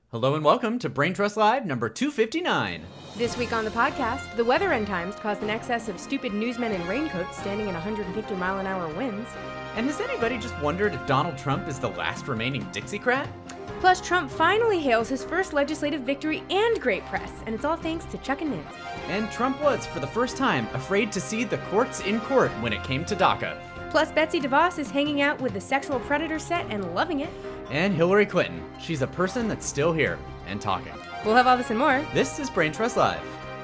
Hello and welcome to Brain Trust Live number 259. This week on the podcast, the weather end times caused an excess of stupid newsmen in raincoats standing in 150-mile-an-hour winds. And has anybody just wondered if Donald Trump is the last remaining Dixiecrat? Plus, Trump finally hails his first legislative victory and great press, and it's all thanks to Chuck and Nancy. And Trump was, for the first time, afraid to see the courts in court when it came to DACA. Plus, Betsy DeVos is hanging out with the sexual predator set and loving it. And Hillary Clinton. She's a person that's still here and talking. We'll have all this and more. This is Brain Trust Live.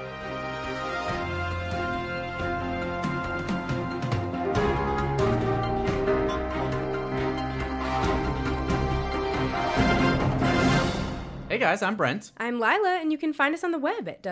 Hey guys, I'm Brent. I'm Lila, and you can find us on the web at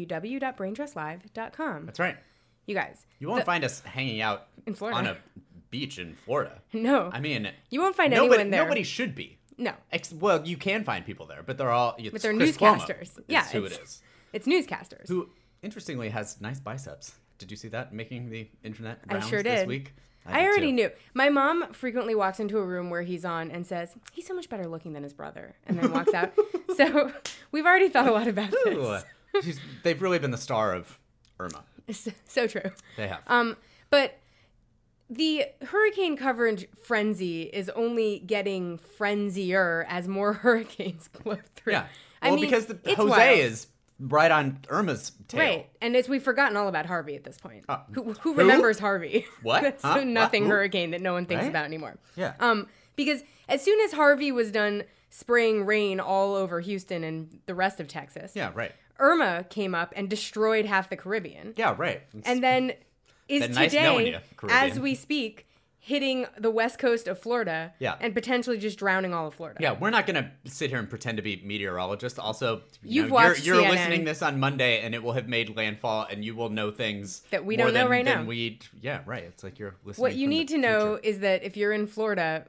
www.braintrustlive.com. That's right. You guys. You won't find us hanging out in Florida on a beach in Florida. No. I mean, you won't find anyone there. Nobody should be. No. Well, you can find people there, but they're all... But they're Chris newscasters. Cuomo Yeah. is who it is. It's newscasters. Who, interestingly, has nice biceps. Did you see that making the internet rounds I sure this did. week? I already knew. My mom frequently walks into a room where he's on and says, he's so much better looking than his brother, and then walks out. So we've already thought a lot about this. They've really been the star of Irma. So true. They have. But the hurricane coverage frenzy is only getting frenzier as more hurricanes blow through. Yeah. Well, because it's Jose wild. is right on Irma's tail. Right. And we've forgotten all about Harvey at this point. Who? Who remembers Harvey? What? That's Huh? a nothing What? hurricane that no one thinks Right? about anymore. Yeah. Because as soon as Harvey was done spraying rain all over Houston and the rest of Texas, Yeah, right. Irma came up and destroyed half the Caribbean. Yeah, right. And then is Been nice knowing today, you, Caribbean. as we speak, hitting the west coast of Florida Yeah. and potentially just drowning all of Florida. Yeah, we're not going to sit here and pretend to be meteorologists. Also, You've you're watched CNN. listening this on Monday, and it will have made landfall, and you will know things That we more don't know than- right than now. Yeah, right. It's like you're listening. What you from need the to know future. is that if you're in Florida,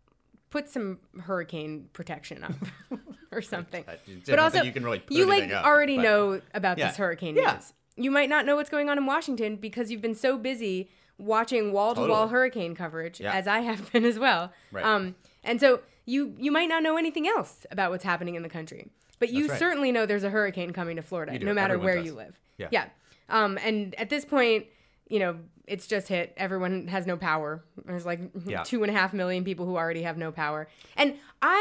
put some hurricane protection up or something. I don't But also, think you can really put you anything up, already but- know about Yeah. this hurricane Yeah. news. You might not know what's going on in Washington because you've been so busy watching wall-to-wall Totally. hurricane coverage, Yeah. as I have been as well. Right. And so you might not know anything else about what's happening in the country. But you That's right. certainly know there's a hurricane coming to Florida, You do. no matter Everyone where does. you live. Yeah. And at this point, it's just hit. Everyone has no power. There's like Yeah. 2.5 million people who already have no power. And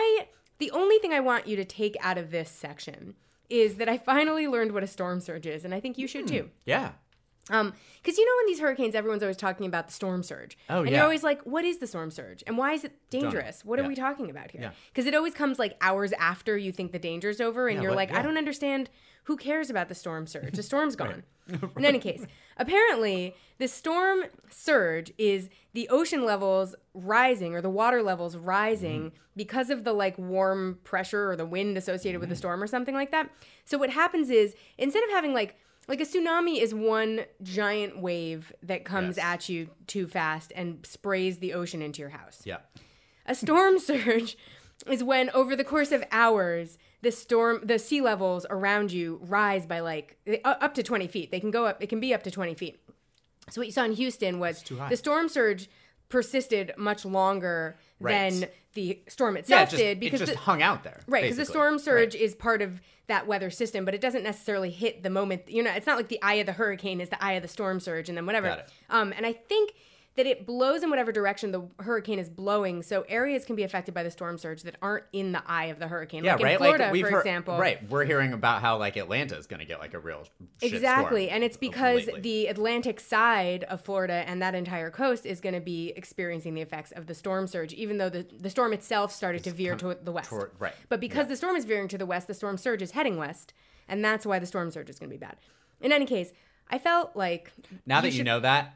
the only thing I want you to take out of this section is that I finally learned what a storm surge is, and I think you should too. Yeah. Because in these hurricanes, everyone's always talking about the storm surge. Oh, and yeah. you're always like, what is the storm surge? And why is it dangerous? What are Yeah. we talking about here? Yeah. Because it always comes like hours after you think the danger's over, and Yeah, you're what- like, yeah. I don't understand. Who cares about the storm surge? The storm's gone. In any case, apparently, the storm surge is the ocean levels rising or the water levels rising Mm-hmm. because of the warm pressure or the wind associated with the storm or something like that. So what happens is, instead of having like a tsunami is one giant wave that comes Yes. at you too fast and sprays the ocean into your house. Yeah. A storm surge is when over the course of hours, the sea levels around you rise by up to 20 feet. They can go up, it can be up to 20 feet. So what you saw in Houston was too high. the storm surge persisted much longer Right. than the storm Yeah, itself it just, did because it just the, hung out there. right, because the basically. storm surge Right. is part of that weather system, but it doesn't necessarily hit the moment. It's not like the eye of the hurricane is the eye of the storm surge, and then whatever. Got it. And I think that it blows in whatever direction the hurricane is blowing, so areas can be affected by the storm surge that aren't in the eye of the hurricane. Yeah, like right. in Florida, like we've for heard, example. Right. We're hearing about how Atlanta is going to get a real shit Exactly, storm and it's because lately. the Atlantic side of Florida and that entire coast is going to be experiencing the effects of the storm surge, even though the storm itself started to veer to the west. right. But because Yeah. the storm is veering to the west, the storm surge is heading west, and that's why the storm surge is going to be bad. In any case, I felt like Now that you should- know that,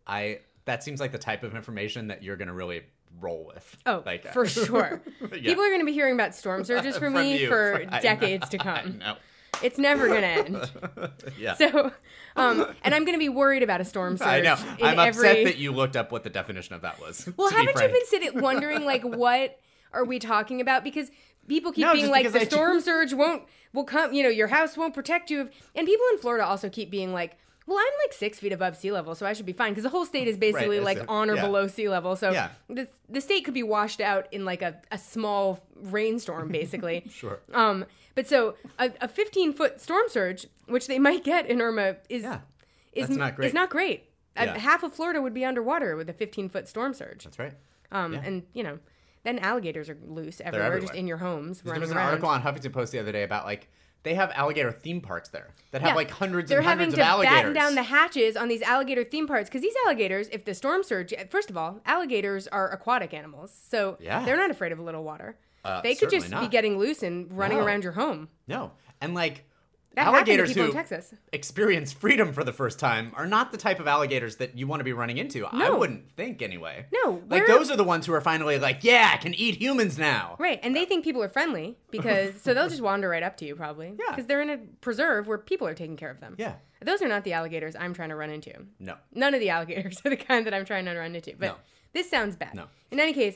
that seems like the type of information that you're going to really roll with. Oh, for sure. Yeah. People are going to be hearing about storm surges from me you. for I decades to I come. know. It's never going to end. Yeah. So, and I'm going to be worried about a storm surge. I know. in I'm upset every... that you looked up what the definition of that was. Well, to be haven't frank. you been sitting wondering, what are we talking about? Because people keep No, being just like, because the storm surge will come, your house won't protect you. And people in Florida also keep being like, Well, I'm like 6 feet above sea level, so I should be fine because the whole state is basically Right, like on or yeah. below sea level. So Yeah. the state could be washed out in like a small rainstorm, basically. Sure. But so a 15-foot storm surge, which they might get in Irma, is That's not great. Is not great. Yeah. Half of Florida would be underwater with a 15-foot storm surge. That's right. And then alligators are loose everywhere, just everywhere. in your homes, There running was an around. article on Huffington Post the other day about like they have alligator theme parks there that have like hundreds They're and hundreds of having to alligators. batten down the hatches on these alligator theme parks because these alligators, if the storm surge, first of all, alligators are aquatic animals, so they're not afraid of a little water. They could just be getting loose and running around your home. No, and like That happened to alligators people who in Texas. experience freedom for the first time are not the type of alligators that you want to be running into. I wouldn't think anyway. No, like those are the ones who are finally like, yeah, I can eat humans now. Right, and they think people are friendly because so they'll just wander right up to you probably. Yeah. Because they're in a preserve where people are taking care of them. Yeah. Those are not the alligators I'm trying to run into. No. None of the alligators are the kind that I'm trying to run into. But No. this sounds bad. No. In any case,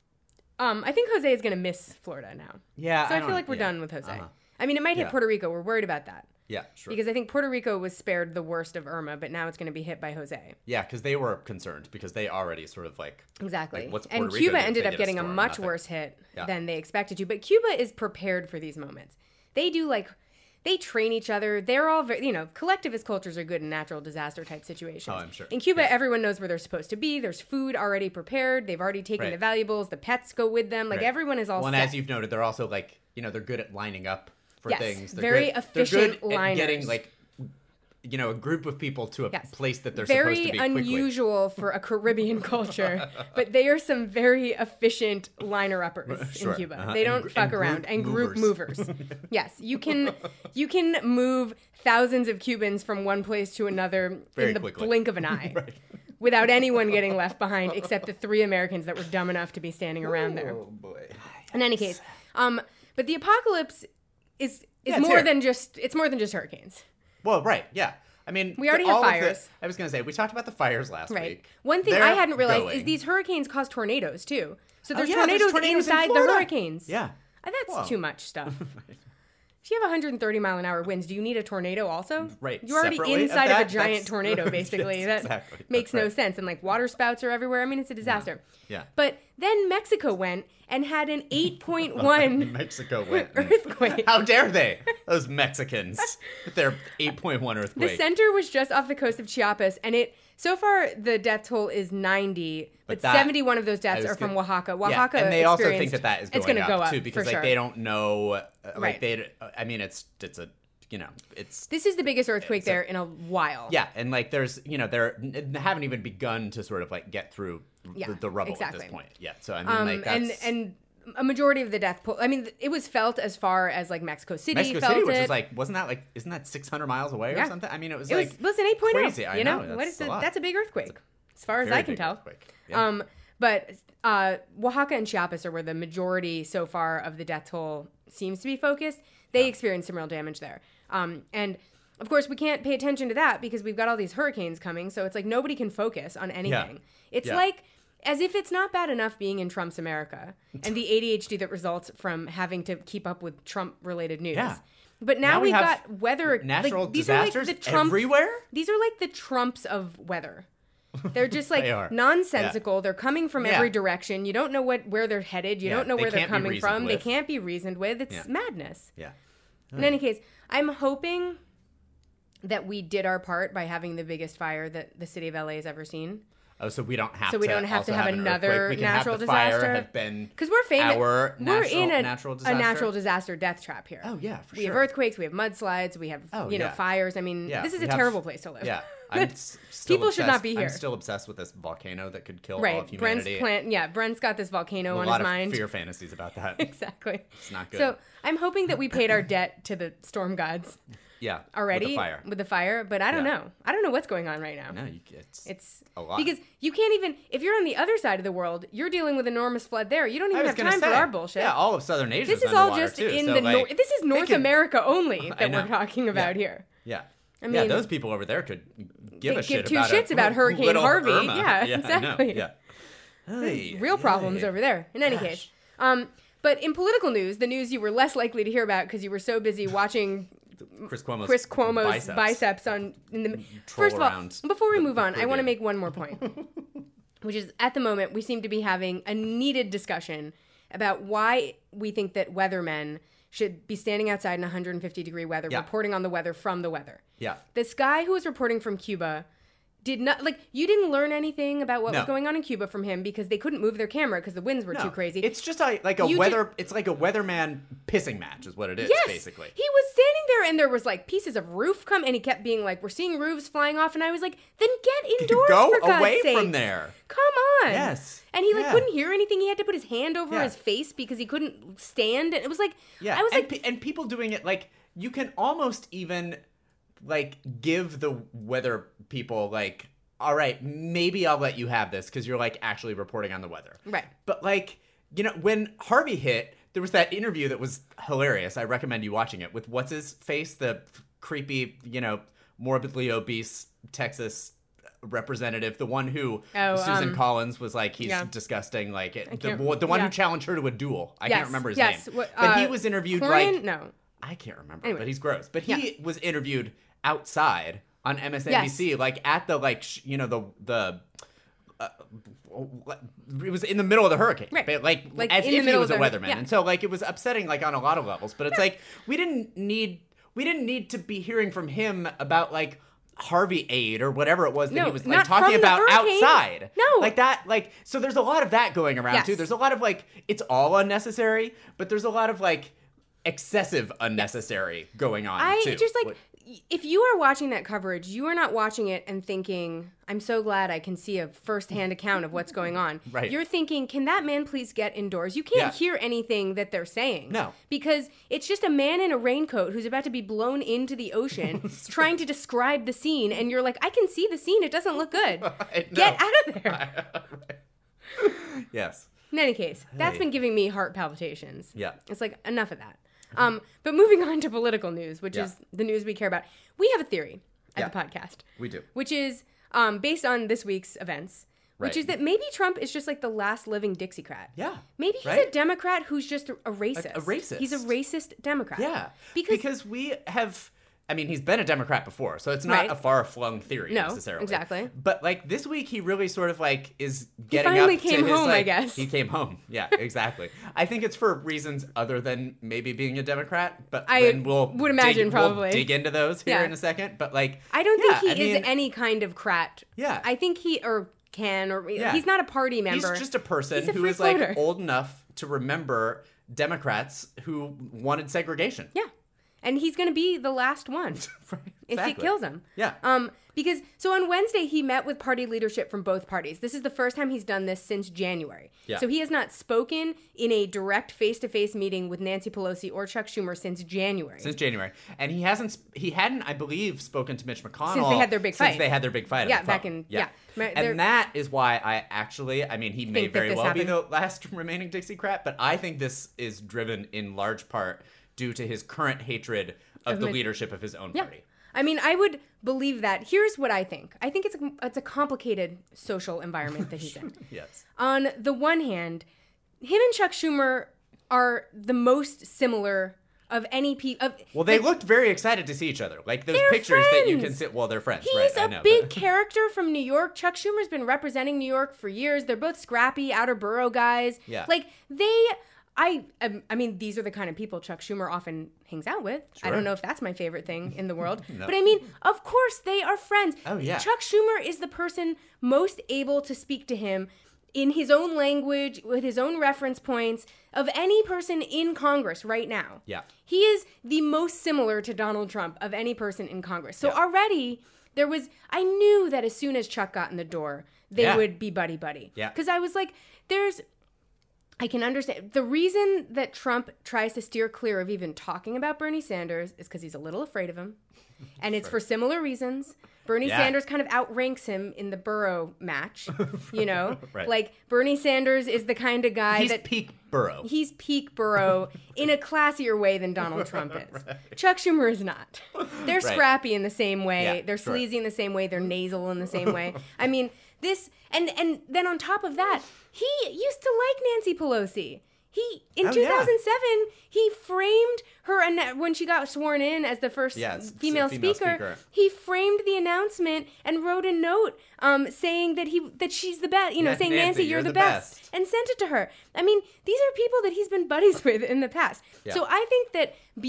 I think Jose is going to miss Florida now. Yeah, So I don't- feel like we're yeah. done with Jose. Uh-huh. I mean, it might hit Yeah. Puerto Rico. We're worried about that. Yeah, sure. Because I think Puerto Rico was spared the worst of Irma, but now it's going to be hit by Jose. Yeah, because they were concerned because they already sort of like Exactly. Like, what's and Puerto Rico Cuba do if ended they up get a getting a storm? much Nothing. worse hit Yeah. than they expected to. But Cuba is prepared for these moments. They do they train each other. They're all very, collectivist cultures are good in natural disaster type situations. Oh, I'm sure. In Cuba, Yeah. everyone knows where they're supposed to be. There's food already prepared. They've already taken Right. the valuables. The pets go with them. Like Right. everyone is all Well, and set. as you've noted, they're also like, they're good at lining up for Yes, things. They're very good, efficient they're good at getting liners. like, a group of people to a Yes. place that they're Very supposed to be quickly. unusual for a Caribbean culture, but they are some very efficient liner-uppers Sure. in Cuba. Uh-huh. They And don't gr- fuck and around. group And group movers. movers. Yes, you can move thousands of Cubans from one place to another Very in the quickly. blink of an eye. Right. Without anyone getting left behind except the 3 Americans that were dumb enough to be standing around there. Oh boy. In any case, but the apocalypse is it's more here. than just hurricanes. Well, right, yeah. I mean, We already all have of the- fires. I was going to say, we talked about the fires last Right. week. One thing They're I hadn't realized going. is these hurricanes cause tornadoes too. So there's yeah, there's tornadoes tornadoes in inside the Florida. hurricanes. Yeah. That's Whoa. too much stuff. If you have 130 mile an hour winds, do you need a tornado also? Right, You're already separately of inside of a that, giant that's- tornado, basically. Yes, that exactly. makes That's no right. sense. And water spouts are everywhere. I mean, it's a disaster. Yeah. But then Mexico went and had an 8.1 Mexico went. earthquake. How dare they? Those Mexicans with their 8.1 earthquake. The center was just off the coast of Chiapas, and so far the death toll is 90, but that- 71 of those deaths was are from gonna- Oaxaca. Yeah, Oaxaca, and they also think experienced- that is it's going gonna up, go up too because for sure. they don't know Right. it's a it's This is the biggest earthquake there in a while. yeah, and there's they haven't even begun to sort of get through the rubble exactly. at this point yet. So I mean that's and a majority of the death toll. I mean, it was felt as far as Mexico City. Mexico felt City, which it. is isn't that 600 miles away or Yeah. something? I mean, it was It was listen 8.0. crazy. I You know, know, what is that's a lot. that's a big earthquake, as far as very I can big tell. earthquake. Yeah. But Oaxaca and Chiapas are where the majority so far of the death toll seems to be focused. They experienced some real damage there. And of course, we can't pay attention to that because we've got all these hurricanes coming. So it's nobody can focus on anything. It's Yeah. as if it's not bad enough being in Trump's America and the ADHD that results from having to keep up with Trump-related news. Yeah. But now we we've have got weather natural these disasters are the Trumps, everywhere? These are the Trumps of weather. They're just They are. nonsensical. They're coming from Yeah. every direction. You don't know where they're headed. You Yeah, don't know they where they're can't be coming reasoned from. They with. can't be reasoned with. It's Yeah. madness. Yeah. In any case, I'm hoping that we did our part by having the biggest fire that the city of LA has ever seen. Oh, so we don't have So we don't have also to have an another earthquake. We can natural have the fire disaster. have been Because we're famous. our We're in a natural a disaster. natural disaster death trap here. Oh, yeah, for We have sure. earthquakes. We have mudslides. We have yeah. fires. I mean, Yeah, this is we a have- terrible place to live. Yeah, I'm still People should not obsessed- be here. I'm still obsessed with this volcano that could kill all Right. of humanity. Brent's got this volcano a on lot his of mind. fear fantasies about that. Exactly. It's not good. So I'm hoping that we paid our debt to the storm gods yeah, already with the fire. but I don't Yeah. know. I don't know what's going on right now. No, It's a lot. because you can't even if you're on the other side of the world, you're dealing with enormous flood there. You don't I even was have gonna time say, for our bullshit. Yeah, all of Southern Asia. This is all just too, in so the north. This is North can- America only I that know. we're talking about Yeah. here. Yeah. I Yeah, mean, those people over there could give a give shit two about shits about Hurricane little Harvey. Irma. Yeah, I know. exactly. Yeah. Ay, Real problems ay. over there. In any case, but in political news, the news you were less likely to hear about because you were so busy watching Chris Cuomo's, biceps on in the Troll first of all, around before we the move on, I want to Caribbean. make one more point, which is at the moment we seem to be having a needed discussion about why we think that weathermen should be standing outside in 150-degree weather, Yeah. reporting on the weather from the weather. Yeah. This guy who was reporting from Cuba did not, like, you didn't learn anything about what was No. going on in Cuba from him because they couldn't move their camera because the winds were too crazy. It's just like a You weather. It's like a weatherman pissing match, is what it is. Yes, Basically. he was standing there, and there was like pieces of roof come, and he kept being like, "We're seeing roofs flying off," and I was like, "Then get indoors, Go for God's away sakes. from there. Come on." Yes. And he like Yeah. couldn't hear anything. He had to put his hand over Yeah. his face because he couldn't stand. And it was like, Yeah, I was and, like, and people doing it like you can almost even like give the weather people like, all right, maybe I'll let you have this because you're like actually reporting on the weather. Right. But like, you know, when Harvey hit, there was that interview that was hilarious. I recommend you watching it with what's his face, the creepy, you know, morbidly obese Texas representative, the one who Susan Collins was like, he's disgusting, like it, the one who challenged her to a duel. I can't remember his name. But he was interviewed Cornyn? like No. I can't remember, Anyway. but he's gross. But he was interviewed outside on MSNBC, like at the you know the it was in the middle of the hurricane, Right. like as in the if he middle was a of the- weatherman, yeah. and so like it was upsetting, like on a lot of levels. But it's like we didn't need to be hearing from him about like Harvey aid or whatever it was that No, he was like not talking from the about hurricane. outside. No. Like that, like so there's a lot of that going around Yes. too. There's a lot of like it's all unnecessary, but there's a lot of like excessive unnecessary going on too. I just like, if you are watching that coverage, you are not watching it and thinking, I'm so glad I can see a firsthand account of what's going on. Right. You're thinking, can that man please get indoors? You can't Yeah. hear anything that they're saying. No. Because it's just a man in a raincoat who's about to be blown into the ocean trying to describe the scene. And you're like, I can see the scene. It doesn't look good. Get out of there. Yes. In any case, that's Hey. been giving me heart palpitations. Yeah. It's like, enough of that. But moving on to political news, which Yeah. is the news we care about. We have a theory at Yeah. the podcast. We do. Which is based on this week's events, which Right. is that maybe Trump is just like the last living Dixiecrat. Yeah. Maybe he's Right? a Democrat who's just a racist. A racist. He's a racist Democrat. Yeah. Because we have, I mean, he's been a Democrat before, so it's not Right. a far-flung theory No, necessarily. exactly. But like this week, he really sort of like is getting finally up came to his, home, like, I guess. He came home. Yeah, exactly. I think it's for reasons other than maybe being a Democrat, but I then we'll would imagine probably. we'll dig into those here Yeah. in a second. But like, I don't yeah, think he I is mean, any kind of crat. Yeah. I think he Yeah. he's not a party member. He's just a person He's a who free is like floater. old enough to remember Democrats who wanted segregation. Yeah. And he's going to be the last one Right, if exactly. it kills him. Yeah. Because so on Wednesday he met with party leadership from both parties. This is the first time he's done this since January. Yeah. So he has not spoken in a direct face-to-face meeting with Nancy Pelosi or Chuck Schumer since January. Since January, and he hadn't, I believe, spoken to Mitch McConnell Since they had their big fight. Since they had their big fight. on Yeah, the back phone. in- yeah. They're- And that is why I mean, he may Think that very this well be happened. the last remaining Dixiecrat, but I think this is driven in large part due to his current hatred of the leadership of his own party. I mean, I would believe that. Here's what I think. I think it's a complicated social environment that he's in. Yes. On the one hand, him and Chuck Schumer are the most similar of any people. Well, they looked very excited to see each other. Like those They're pictures that you can friends. see. Well, they're friends, He's right? I a know, big but- character from New York. Chuck Schumer's been representing New York for years. They're both scrappy outer borough guys. Yeah. Like I mean, these are the kind of people Chuck Schumer often hangs out with. I Sure. don't know if that's my favorite thing in the world. No. But I mean, of course they are friends. Oh, yeah. Chuck Schumer is the person most able to speak to him in his own language, with his own reference points, of any person in Congress right now. Yeah. He is the most similar to Donald Trump of any person in Congress. So Yeah. already I knew that as soon as Chuck got in the door, they Yeah. would be buddy-buddy. Yeah. Because I was like, I can understand. The reason that Trump tries to steer clear of even talking about Bernie Sanders is because he's a little afraid of him. And it's for similar reasons. Bernie Yeah. Sanders kind of outranks him in the borough match, you know? Right. Like, Bernie Sanders is the kind of guy He's that... peak Burrow. He's peak borough in a classier way than Donald Trump is. Chuck Schumer is not. They're Right. scrappy in the same way. Yeah, They're sure. sleazy in the same way. They're nasal in the same way. I mean, this... And then on top of that, he used to like Nancy Pelosi. In Oh, 2007, he framed her when she got sworn in as the first female speaker. He framed the announcement and wrote a note saying that she's the best, saying Nancy, you're the best, and sent it to her. I mean, these are people that he's been buddies with in the past. Yeah. So I think that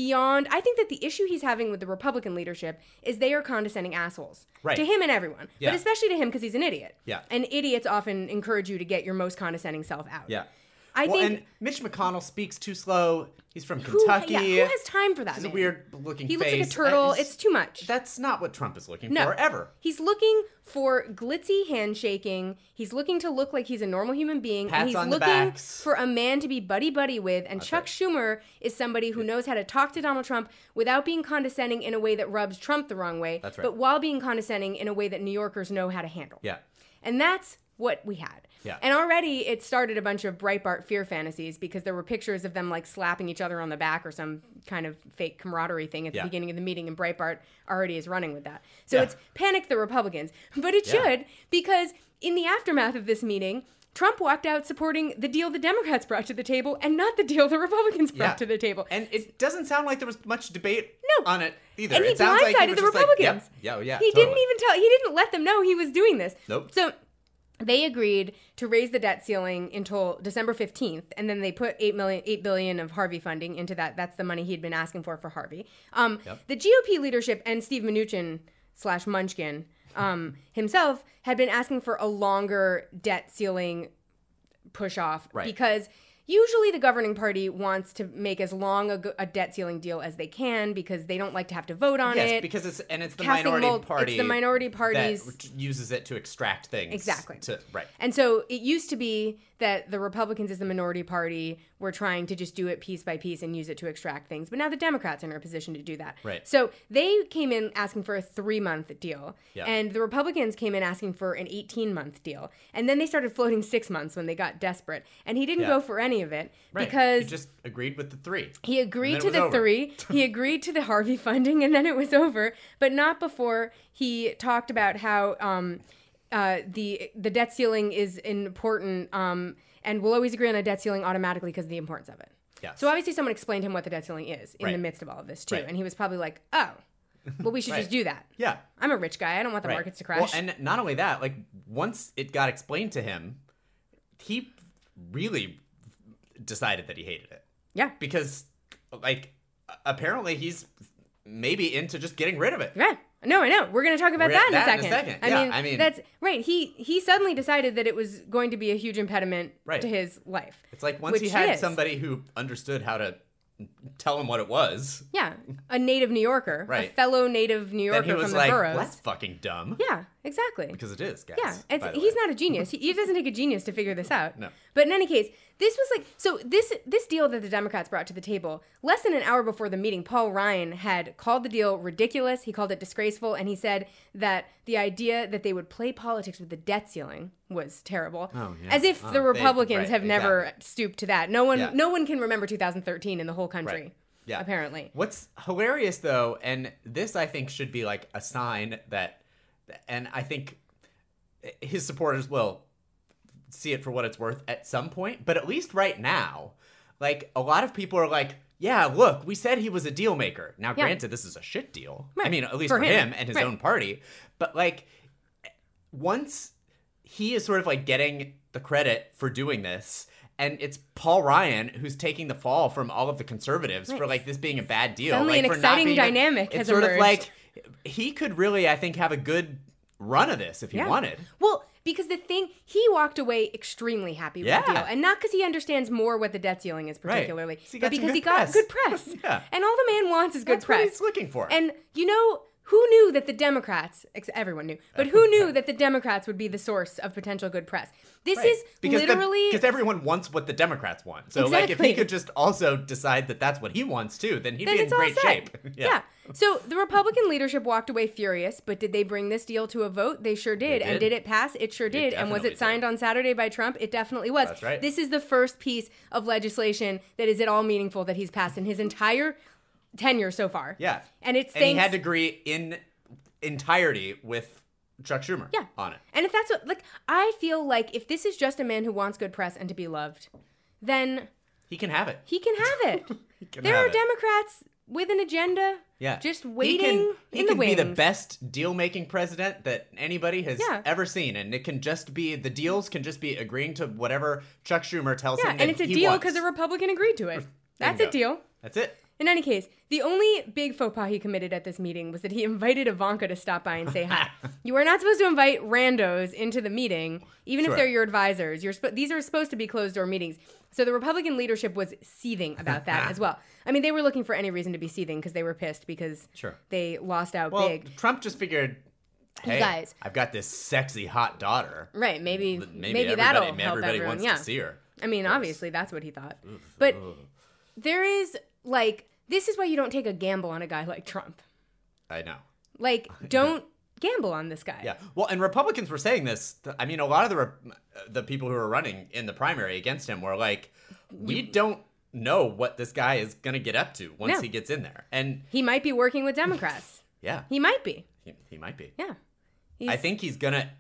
the issue he's having with the Republican leadership is they are condescending assholes. Right. To him and everyone. Yeah. But especially to him because he's an idiot. Yeah. And idiots often encourage you to get your most condescending self out. Yeah. I think and Mitch McConnell speaks too slow. He's from Kentucky. Who has time for that? He's a weird-looking face. He looks like a turtle. It's too much. That's not what Trump is looking for, ever. He's looking for glitzy handshaking. He's looking to look like he's a normal human being. Pats and he's on the looking backs. for a man to be buddy-buddy with. And Chuck Schumer is somebody who knows how to talk to Donald Trump without being condescending in a way that rubs Trump the wrong way. That's right. But while being condescending in a way that New Yorkers know how to handle. Yeah. And that's what we had. Yeah. And already it started a bunch of Breitbart fear fantasies because there were pictures of them like slapping each other on the back or some kind of fake camaraderie thing at the beginning of the meeting, and Breitbart already is running with that. So it's panicked the Republicans. But it should, because in the aftermath of this meeting, Trump walked out supporting the deal the Democrats brought to the table and not the deal the Republicans brought to the table. And it doesn't sound like there was much debate on it either. And he it sounds blindsided like the Republicans. He didn't let them know he was doing this. Nope. So they agreed to raise the debt ceiling until December 15th, and then they put $8 billion of Harvey funding into that. That's the money he'd been asking for Harvey. The GOP leadership and Steve Mnuchin / Munchkin himself had been asking for a longer debt ceiling push off because usually the governing party wants to make as long a debt ceiling deal as they can because they don't like to have to vote on it. Yes, because it's the minority party. It's the minority parties that uses it to extract things. Exactly. Right. And so it used to be that the Republicans as the minority party were trying to just do it piece by piece and use it to extract things. But now the Democrats are in a position to do that. Right. So they came in asking for a 3-month deal. Yeah. And the Republicans came in asking for an 18-month deal. And then they started floating 6 months when they got desperate. And he didn't go for any of it because he just agreed with the 3. He agreed to the 3. He agreed to the Harvey funding, and then it was over. But not before he talked about how the debt ceiling is important, and we'll always agree on a debt ceiling automatically because of the importance of it. Yes. So obviously someone explained to him what the debt ceiling is in the midst of all of this too, and he was probably like, "Oh, well, we should just do that." Yeah, I'm a rich guy. I don't want the markets to crash. Well, and not only that, like once it got explained to him, he really decided that he hated it. Yeah, because like apparently he's maybe into just getting rid of it. Yeah. No, I know. We're going to talk about that in a second. I mean, that's right. He suddenly decided that it was going to be a huge impediment to his life. It's like once he had somebody who understood how to tell him what it was. Yeah, a native New Yorker, a fellow native New Yorker from the boroughs. Well, that's fucking dumb. Yeah, exactly. Because it is, guys. Yeah, he's not a genius. He doesn't take a genius to figure this out. No. But in any case, this was this deal that the Democrats brought to the table, less than an hour before the meeting, Paul Ryan had called the deal ridiculous. He called it disgraceful, and he said that the idea that they would play politics with the debt ceiling was terrible. Oh, yeah. As if the Republicans have never stooped to that. No one can remember 2013 in the whole country. Right. Yeah. Apparently. What's hilarious though, and this I think should be like a sign that, and I think his supporters will see it for what it's worth at some point, but at least right now, like a lot of people are like, yeah, look, we said he was a deal maker. Now, granted, this is a shit deal. Right. I mean, at least for him and his own party. But like, once he is sort of like getting the credit for doing this, and it's Paul Ryan who's taking the fall from all of the conservatives for like this being a bad deal. Suddenly like, an for exciting not being dynamic has it's sort emerged. of like he could really, I think, have a good run of this if he wanted. Well, because he walked away extremely happy with the deal. And not because he understands more what the debt ceiling is particularly, but because he got good press. And all the man wants is good press. That's what he's looking for. And who knew that the Democrats, everyone knew, but who knew that the Democrats would be the source of potential good press? This is literally... Because everyone wants what the Democrats want. So like if he could just also decide that that's what he wants too, then he'd be in great shape. Yeah. So the Republican leadership walked away furious, but did they bring this deal to a vote? They sure did. And did it pass? It sure did. And was it signed on Saturday by Trump? It definitely was. That's right. This is the first piece of legislation that is at all meaningful that he's passed in his entire tenure so far. Yeah. And he had to agree in entirety with Chuck Schumer on it. And if that's I feel like if this is just a man who wants good press and to be loved, then He can have it. He can have it. Can There have are it. Democrats with an agenda Yeah. just waiting He in the can be wings. the best deal-making president that anybody has Yeah. ever seen, and it can just be the deals can just be agreeing to whatever Chuck Schumer tells Yeah, him that and it's a he deal wants. because a Republican agreed to it. That's Bingo. a deal. That's it. In any case, the only big faux pas he committed at this meeting was that he invited Ivanka to stop by and say hi. You are not supposed to invite randos into the meeting, even Sure. if they're your advisors. These are supposed to be closed-door meetings. So the Republican leadership was seething about that as well. I mean, they were looking for any reason to be seething because they were pissed because Sure. they lost out Well, big. Trump just figured, hey, guys. I've got this sexy hot daughter. Right, maybe Maybe that'll help everybody everyone. wants Yeah. to see her. I mean, obviously, that's what he thought. But there is, like, this is why you don't take a gamble on a guy like Trump. I know. Like, don't gamble on this guy. Yeah. Well, and Republicans were saying this. I mean, a lot of the people who were running in the primary against him were like, we don't know what this guy is going to get up to once No. he gets in there. And He might be working with Democrats. yeah, He might be. he might be. Yeah. I think he's going to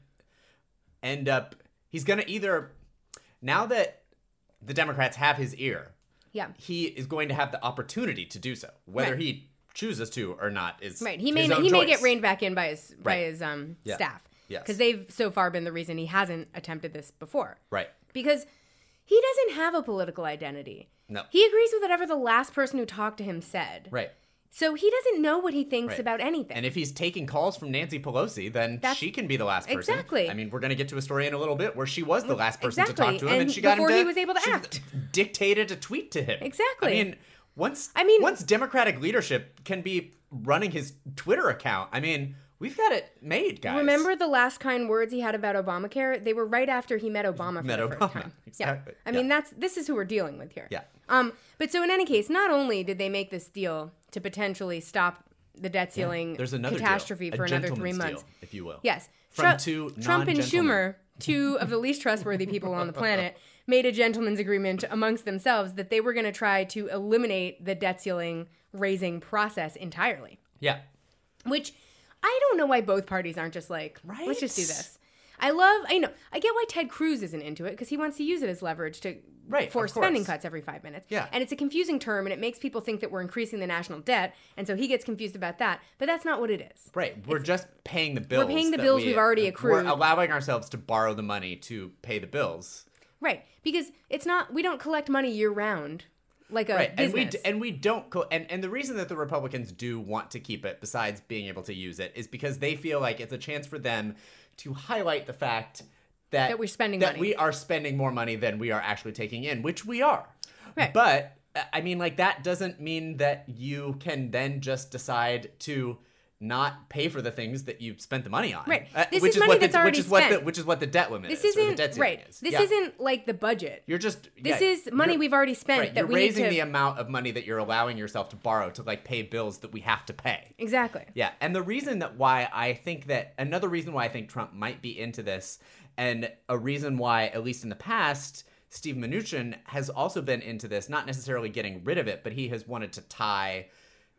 end up, he's going to either, now that the Democrats have his ear, Yeah. he is going to have the opportunity to do so. Whether Right. he chooses to or not is Right. his own May choice. get reined back in by his Right. Yeah. staff. Yes. Because they've so far been the reason he hasn't attempted this before. Right. Because he doesn't have a political identity. No. He agrees with whatever the last person who talked to him said. Right. So he doesn't know what he thinks Right. about anything. And if he's taking calls from Nancy Pelosi, then she can be the last person. Exactly. I mean, we're going to get to a story in a little bit where she was the last person to talk Exactly. to him, and And she got him before to, he was able to she act. dictated a tweet to him. Exactly. I mean, once Democratic leadership can be running his Twitter account, I mean, we've got it made, guys. Remember the last kind words he had about Obamacare? They were right after he met Obama for the first time. Exactly. Yeah. I mean, this is who we're dealing with here. Yeah. But so in any case, not only did they make this deal to potentially stop the debt ceiling There's another catastrophe deal. for A another 3 gentleman's months. deal, if you will. Yes. From two Trump and non-gentlemen. Schumer, two of the least trustworthy people on the planet, made a gentleman's agreement amongst themselves that they were going to try to eliminate the debt ceiling raising process entirely. Yeah. Which I don't know why both parties aren't just like, Right? let's just do this. I get why Ted Cruz isn't into it because he wants to use it as leverage to Right, force of course. spending cuts every 5 minutes. Yeah. And it's a confusing term and it makes people think that we're increasing the national debt. And so he gets confused about that. But that's not what it is. Right. We're just paying the bills. paying the that bills we've already accrued. We're allowing ourselves to borrow the money to pay the bills. Right. Because we don't collect money year round like a Right, business. and we don't and the reason that the Republicans do want to keep it, besides being able to use it, is because they feel like it's a chance for them to highlight the fact that we're spending that money. we are spending more money than we are actually taking in, which we are. Right. But I mean, like, that doesn't mean that you can then just decide to not pay for the things that you spent the money on. Right. This which is money what that's already spent. which is what the debt limit This is. Or the isn't debt ceiling right. is. This Yeah. isn't like the budget. You're just This is money you're- we've already spent right, that you're we need raising to the amount of money that you're allowing yourself to borrow to like pay bills that we have to pay. Exactly. Yeah, and the reason that why I think that another reason why I think Trump might be into this, and a reason why, at least in the past, Steve Mnuchin has also been into this, not necessarily getting rid of it, but he has wanted to tie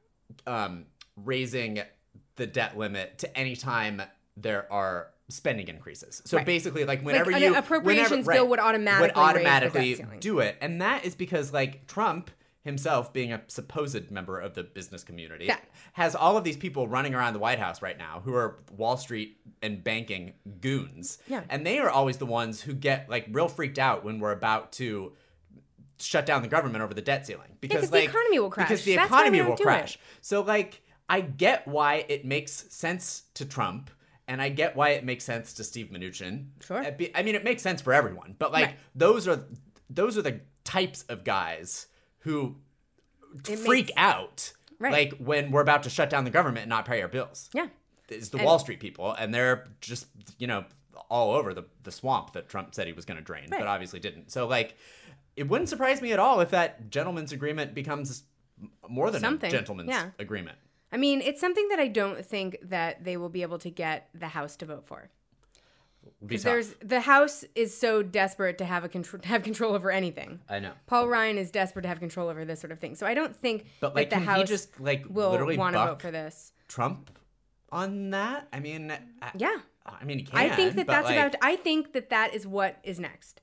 raising the debt limit to any time there are spending increases. So Right. basically, like whenever an you appropriations bill would automatically raise the debt ceiling. do it, and that is because like Trump himself, being a supposed member of the business community, Yeah. has all of these people running around the White House right now who are Wall Street and banking goons. Yeah. And they are always the ones who get like real freaked out when we're about to shut down the government over the debt ceiling. Because 'cause the like, economy will crash. Because the That's why we economy don't will do crash. it. So like, I get why it makes sense to Trump, and I get why it makes sense to Steve Mnuchin. Sure. I mean, it makes sense for everyone, but like Right. those are the types of guys who freak out, Right. like when we're about to shut down the government and not pay our bills. Yeah. It's the Wall Street people, and they're just all over the swamp that Trump said he was going to drain, Right. but obviously didn't. So like, it wouldn't surprise me at all if that gentleman's agreement becomes more than Something. a gentleman's Yeah. agreement. I mean, it's something that I don't think that they will be able to get the House to vote for. Be Because tough. the House is so desperate to have control over anything. I know. Paul Ryan is desperate to have control over this sort of thing. So I don't think But like, that the can he House just like will literally want to buck vote for this. Trump on that? I mean, Yeah. I mean, he can. I think that but, that's like, about. I think that that is what is next,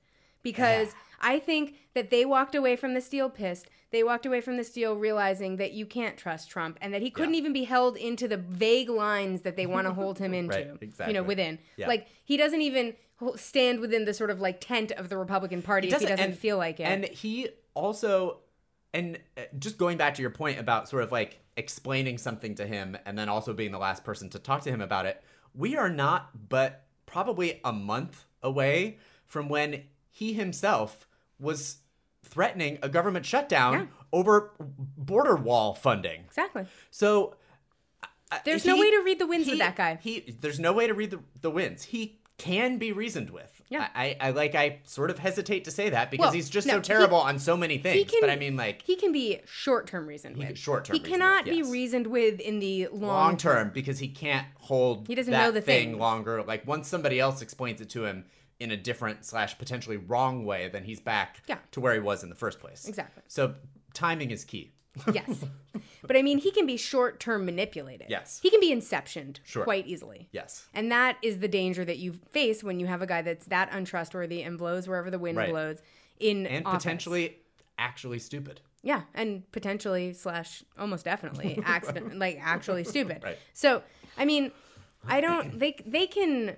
because I think that they walked away from this deal pissed. They walked away from this deal realizing that you can't trust Trump and that he couldn't even be held into the vague lines that they want to hold him into, Right, exactly. within. Yeah. Like, he doesn't even stand within the sort of like tent of the Republican Party if he doesn't feel like it. And he also, and just going back to your point about sort of like explaining something to him and then also being the last person to talk to him about it, we are not but probably a month away from when he himself was threatening a government shutdown over border wall funding. Exactly. So there's no way to read the winds with that guy. There's no way to read the winds. He can be reasoned with. Yeah. I sort of hesitate to say that because he's just so terrible on so many things. But I mean, like, he can be short-term reasoned with. Short-term He cannot be reasoned with in the long term because he can't hold he doesn't that know the thing things. longer. Like, once somebody else explains it to him in a different / potentially wrong way, then he's back to where he was in the first place. Exactly. So timing is key. Yes. But I mean, he can be short-term manipulated. Yes. He can be inceptioned quite easily. Yes. And that is the danger that you face when you have a guy that's that untrustworthy and blows wherever the wind blows in and office. Potentially actually stupid. Yeah, and potentially / almost definitely accident like actually stupid. Right. So, I mean, I don't they can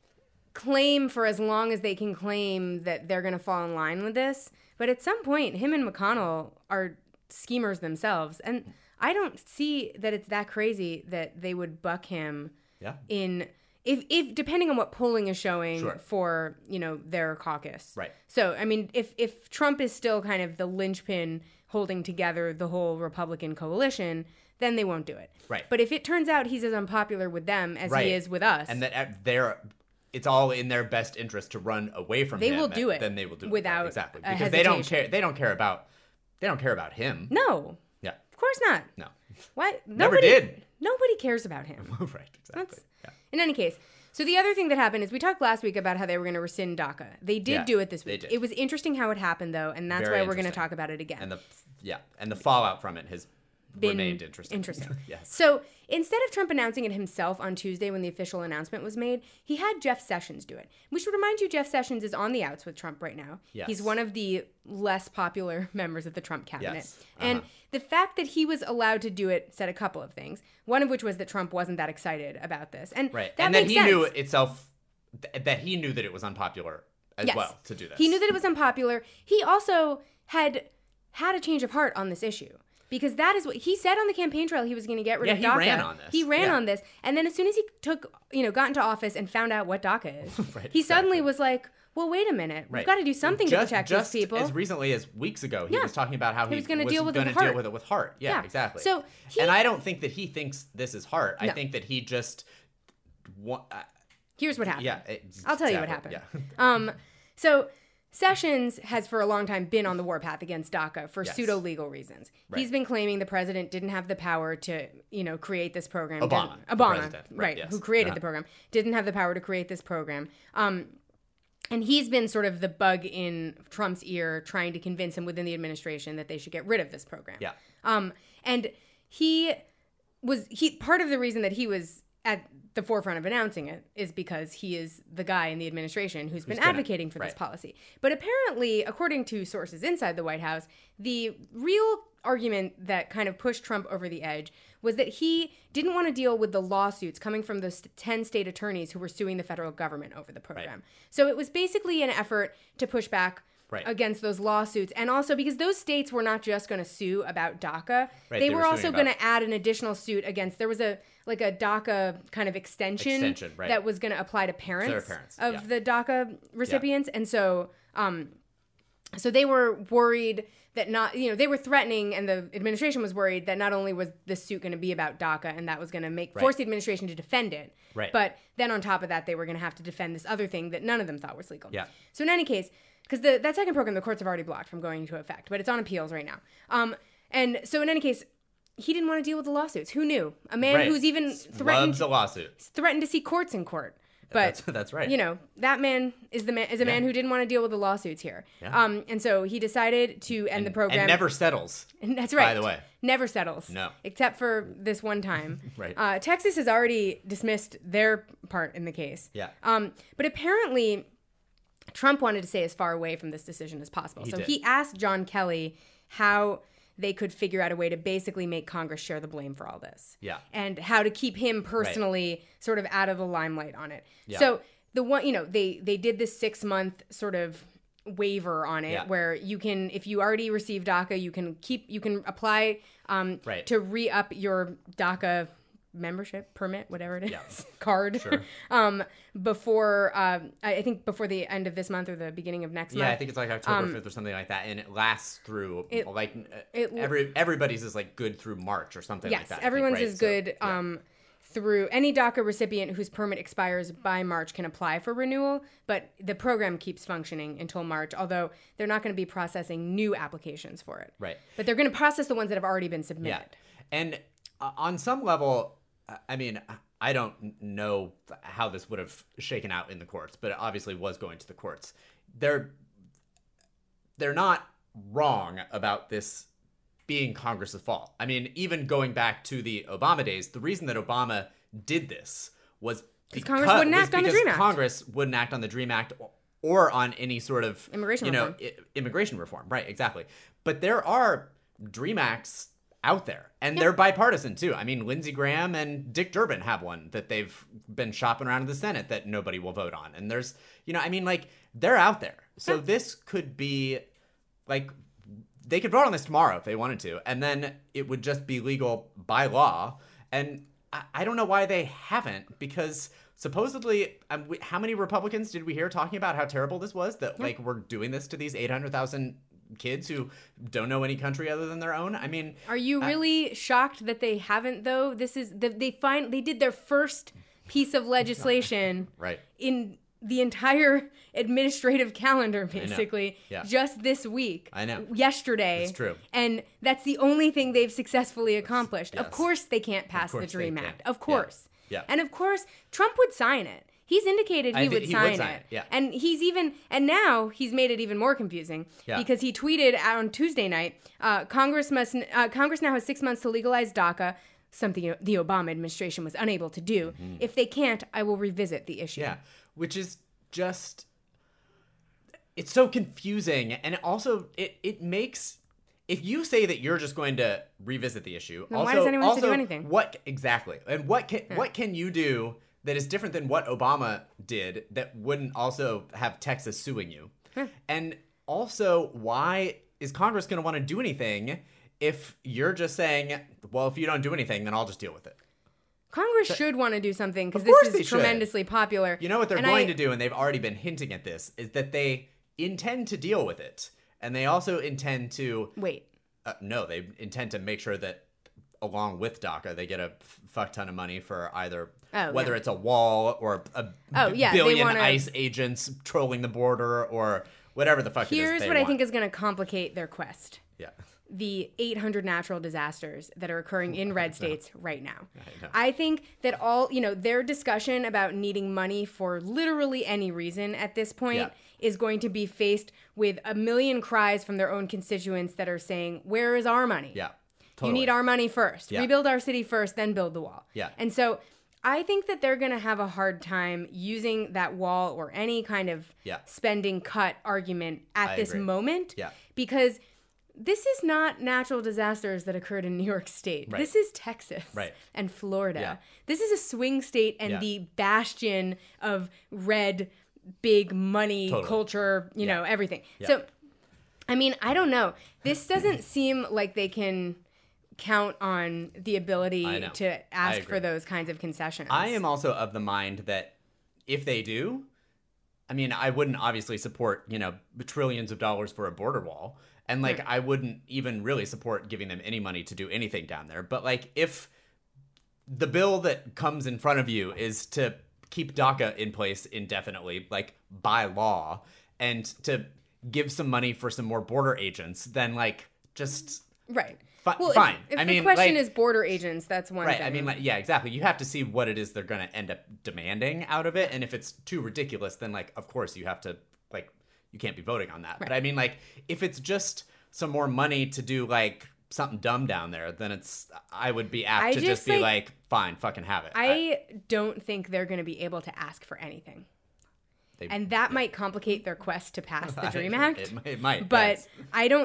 claim for as long as they can claim that they're going to fall in line with this, but at some point him and McConnell are schemers themselves, and I don't see that it's that crazy that they would buck him in if depending on what polling is showing for their caucus. Right. So I mean, if Trump is still kind of the linchpin holding together the whole Republican coalition, then they won't do it. Right. But if it turns out he's as unpopular with them as he is with us, and that it's all in their best interest to run away from him. They will do it. Then they will do it without exactly a because they don't care. They don't care about him. No. Yeah. Of course not. No. Why? Never did. Nobody cares about him. Right. Exactly. In any case, so the other thing that happened is we talked last week about how they were going to rescind DACA. They did do it this week. They did. It was interesting how it happened, though, and that's why we're going to talk about it again. And the fallout from it has remained interesting. Yes. So instead of Trump announcing it himself on Tuesday when the official announcement was made, he had Jeff Sessions do it. We should remind you Jeff Sessions is on the outs with Trump right now. Yes. He's one of the less popular members of the Trump cabinet. Yes. And the fact that he was allowed to do it said a couple of things. One of which was that Trump wasn't that excited about this. And that makes sense. Knew that he knew that it was unpopular as well to do this. He knew that it was unpopular. He also had a change of heart on this issue. Because that is what he said on the campaign trail he was going to get rid of DACA. He ran on this. He ran on this. And then as soon as he got into office and found out what DACA is, he suddenly was like, well, wait a minute. We've got to do something to protect these people. As recently as weeks ago, he was talking about how he was going to deal with it with heart. Yeah, exactly. So and I don't think that he thinks this is heart. I think that he just... Here's what happened. Yeah. I'll tell you what happened. Yeah. So Sessions has for a long time been on the warpath against DACA for pseudo-legal reasons. Right. He's been claiming the president didn't have the power to, create this program. Obama, right, who created the program, didn't have the power to create this program. And he's been sort of the bug in Trump's ear trying to convince him within the administration that they should get rid of this program. Yeah. And part of the reason that he was at the forefront of announcing it is because he is the guy in the administration who's been advocating for this policy. But apparently, according to sources inside the White House, the real argument that kind of pushed Trump over the edge was that he didn't want to deal with the lawsuits coming from those 10 state attorneys who were suing the federal government over the program. Right. So it was basically an effort to push back against those lawsuits. And also because those states were not just going to sue about DACA. Right, they were also going to add an additional suit against, there was a DACA kind of extension that was going to apply to parents of the DACA recipients. And so they were worried that they were threatening, and the administration was worried that not only was this suit going to be about DACA and that was going to force the administration to defend it, but then on top of that, they were going to have to defend this other thing that none of them thought was legal. Yeah. So in any case, because that second program, the courts have already blocked from going into effect, but it's on appeals right now. And so in any case, he didn't want to deal with the lawsuits. Who knew? A man who's even threatened to see courts in court. But that's right. That man is a man who didn't want to deal with the lawsuits here. Yeah. And so he decided to end the program. And never settles. And that's right. By the way. Never settles. No. Except for this one time. Right. Texas has already dismissed their part in the case. Yeah. But apparently Trump wanted to stay as far away from this decision as possible. So did. he asked John Kelly how they could figure out a way to basically make Congress share the blame for all this. Yeah. And how to keep him personally sort of out of the limelight on it. Yeah. So the one, they did this 6-month sort of waiver on it where you can, if you already received DACA, you can apply to re-up your DACA membership permit, whatever it is, card, before I think before the end of this month or the beginning of next month. Yeah, I think it's like October 5th or something like that, and it lasts through everybody's is like good through March or something like that. Yes, everyone's right? is good through any DACA recipient whose permit expires by March can apply for renewal, but the program keeps functioning until March, although they're not going to be processing new applications for it. Right. But they're going to process the ones that have already been submitted. Yeah. And on some level, I mean, I don't know how this would have shaken out in the courts, but it obviously was going to the courts. They're not wrong about this being Congress's fault. I mean, even going back to the Obama days, the reason that Obama did this was because Congress wouldn't act on the Dream Act. Congress wouldn't act on the Dream Act or on any sort of immigration reform. Right, exactly. But there are Dream Acts out there, and they're bipartisan too. I mean, Lindsey Graham and Dick Durbin have one that they've been shopping around in the Senate that nobody will vote on. And there's, I mean, like, they're out there. So this could be, like, they could vote on this tomorrow if they wanted to, and then it would just be legal by law. And I don't know why they haven't, because supposedly, how many Republicans did we hear talking about how terrible this was? That, like, we're doing this to these 800,000 kids who don't know any country other than their own. I mean, are you really shocked that they haven't, though? This is they did their first piece of legislation in the entire administrative calendar, basically, just this week. I know. Yesterday. It's true. And that's the only thing they've successfully accomplished. Yes. Of course they can't pass the Dream Act. Of course. Yeah. And of course, Trump would sign it. He's indicated he would sign it. Yeah. And now he's made it even more confusing because he tweeted on Tuesday night, Congress now has 6 months to legalize DACA, something the Obama administration was unable to do. Mm-hmm. If they can't, I will revisit the issue. Yeah, which is just, it's so confusing. And it makes, if you say that you're just going to revisit the issue, then why does anyone have to do anything? Exactly. And what can you do that is different than what Obama did that wouldn't also have Texas suing you? And also, why is Congress going to want to do anything if you're just saying, well, if you don't do anything, then I'll just deal with it? Congress should want to do something because this is tremendously popular. You know what they're going to do, and they've already been hinting at this, is that they intend to deal with it. And they also intend to... Wait. No, they intend to make sure that along with DACA, they get a fuck ton of money for either whether it's a wall or a billion ICE agents trolling the border or whatever the fuck it is. Here's what I think is going to complicate their quest. Yeah. The 800 natural disasters that are occurring in red states right now. I know. I think that their discussion about needing money for literally any reason at this point is going to be faced with a million cries from their own constituents that are saying, where is our money? Yeah. Totally. You need our money first. Yeah. Rebuild our city first, then build the wall. Yeah. And so I think that they're going to have a hard time using that wall or any kind of spending cut argument at this moment. Yeah. Because this is not natural disasters that occurred in New York State. Right. This is Texas and Florida. Yeah. This is a swing state and the bastion of red, big money, culture, you know, everything. Yeah. So, I mean, I don't know. This doesn't seem like they can count on the ability to ask for those kinds of concessions. I am also of the mind that if they do, I mean, I wouldn't obviously support, trillions of dollars for a border wall. And, I wouldn't even really support giving them any money to do anything down there. But, if the bill that comes in front of you is to keep DACA in place indefinitely, by law, and to give some money for some more border agents, then, just... Right. Well, fine. If the question is border agents, that's one thing. Right. I mean, exactly. You have to see what it is they're going to end up demanding out of it. And if it's too ridiculous, then, of course, you have to, you can't be voting on that. Right. But I mean, if it's just some more money to do, something dumb down there, then I would be apt to just be fine, fucking have it. I don't think they're going to be able to ask for anything. and that might complicate their quest to pass the DREAM Act. It might. But yes.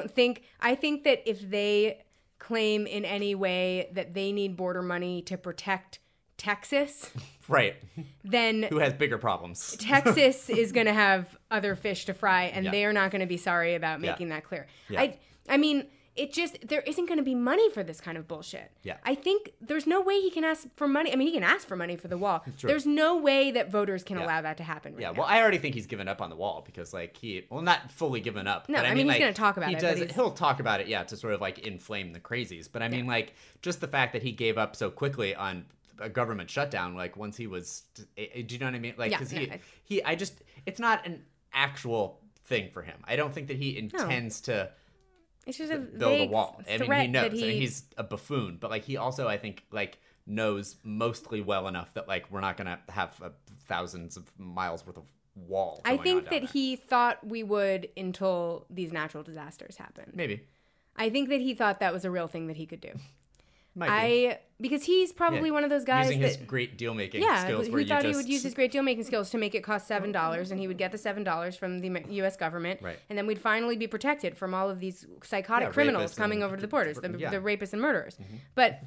I think that if they claim in any way that they need border money to protect Texas, Right. then Who has bigger problems? Texas is going to have other fish to fry, and Yeah. they are not going to be sorry about making that clear. Yeah. I mean, it just, there isn't going to be money for this kind of bullshit. Yeah. I think there's no way he can ask for money. I mean, he can ask for money for the wall. True. There's no way that voters can allow that to happen right Yeah, now. well, I already think he's given up on the wall because, like, not fully given up. No, but I mean, he's like, gonna talk about he it, Does, but he's- he'll talk about it, to sort of, like, inflame the crazies. But I mean, like, just the fact that he gave up so quickly on a government shutdown, like, once he was, do you know what I mean? Like, Yeah, because yeah. it's not an actual thing for him. I don't think that he intends to It's just a build a vague wall. I mean, threat he knows. that I mean, he's a buffoon, but like he also, I think, like knows mostly well enough that like we're not gonna have thousands of miles worth of wall. I going on think down that there. he thought we would until these natural disasters happened. Maybe I think that he thought that was a real thing that he could do. might be. Because he's probably Yeah. one of those guys using that his great deal making yeah, skills. who Where thought you he just, would use his great deal making skills to make it cost $7, and he would get the $7 from the U.S. government, Right. and then we'd finally be protected from all of these psychotic Yeah, criminals rapists coming and- over to the borders, the yeah. rapists and murderers. But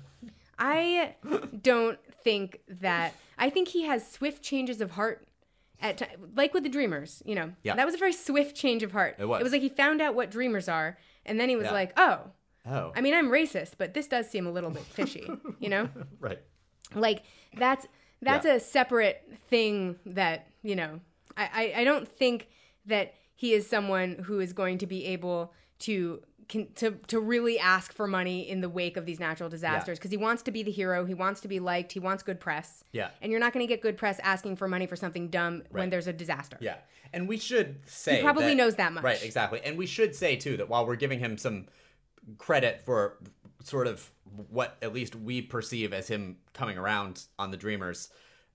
I don't think that. I think he has swift changes of heart. Like with the Dreamers, you know, Yeah. that was a very swift change of heart. It was. like he found out what Dreamers are, and then he was Yeah. like, "Oh, Oh, I mean, I'm racist, but this does seem a little bit fishy," you know? right. Like that's Yeah. a separate thing that, you know, I don't think that he is someone who is going to be able to really ask for money in the wake of these natural disasters, because he wants to be the hero, he wants to be liked, he wants good press. Yeah. And you're not going to get good press asking for money for something dumb when Right. there's a disaster. Yeah, and we should say He probably knows that much. Right, exactly. And we should say too that while we're giving him some credit for sort of what at least we perceive as him coming around on the Dreamers,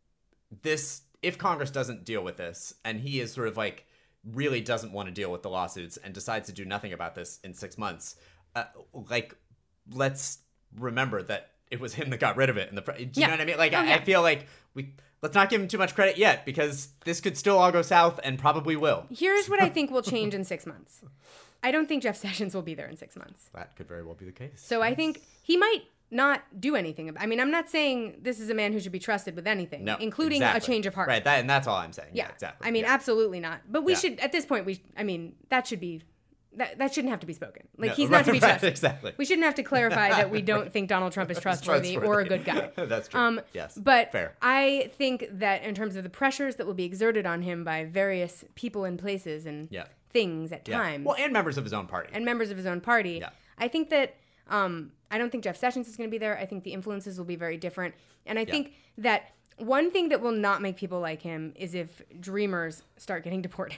if Congress doesn't deal with this and he is sort of like really doesn't want to deal with the lawsuits and decides to do nothing about this in 6 months, let's remember that it was him that got rid of it. Do you know what I mean? Like, I feel like let's not give him too much credit yet, because this could still all go south and probably will. Here's what I think will change in 6 months. I don't think Jeff Sessions will be there in 6 months. That could very well be the case. So I think he might not do anything. I mean, I'm not saying this is a man who should be trusted with anything, No, including exactly. a change of heart. Right, and that's all I'm saying. Yeah, Yeah, exactly. I mean, Yeah. absolutely not. But we Yeah. should, at this point, that should be, that shouldn't have to be spoken. Like, No, he's not to be right, trusted. exactly. We shouldn't have to clarify that we don't think Donald Trump is trustworthy or a good guy. That's true. Yes. But fair. I think that in terms of the pressures that will be exerted on him by various people and places and Yeah. things at Yeah. times, Well, and members of his own party. and members of his own party, Yeah. I think that I don't think Jeff Sessions is going to be there. I think the influences will be very different. And I think that one thing that will not make people like him is if Dreamers start getting deported.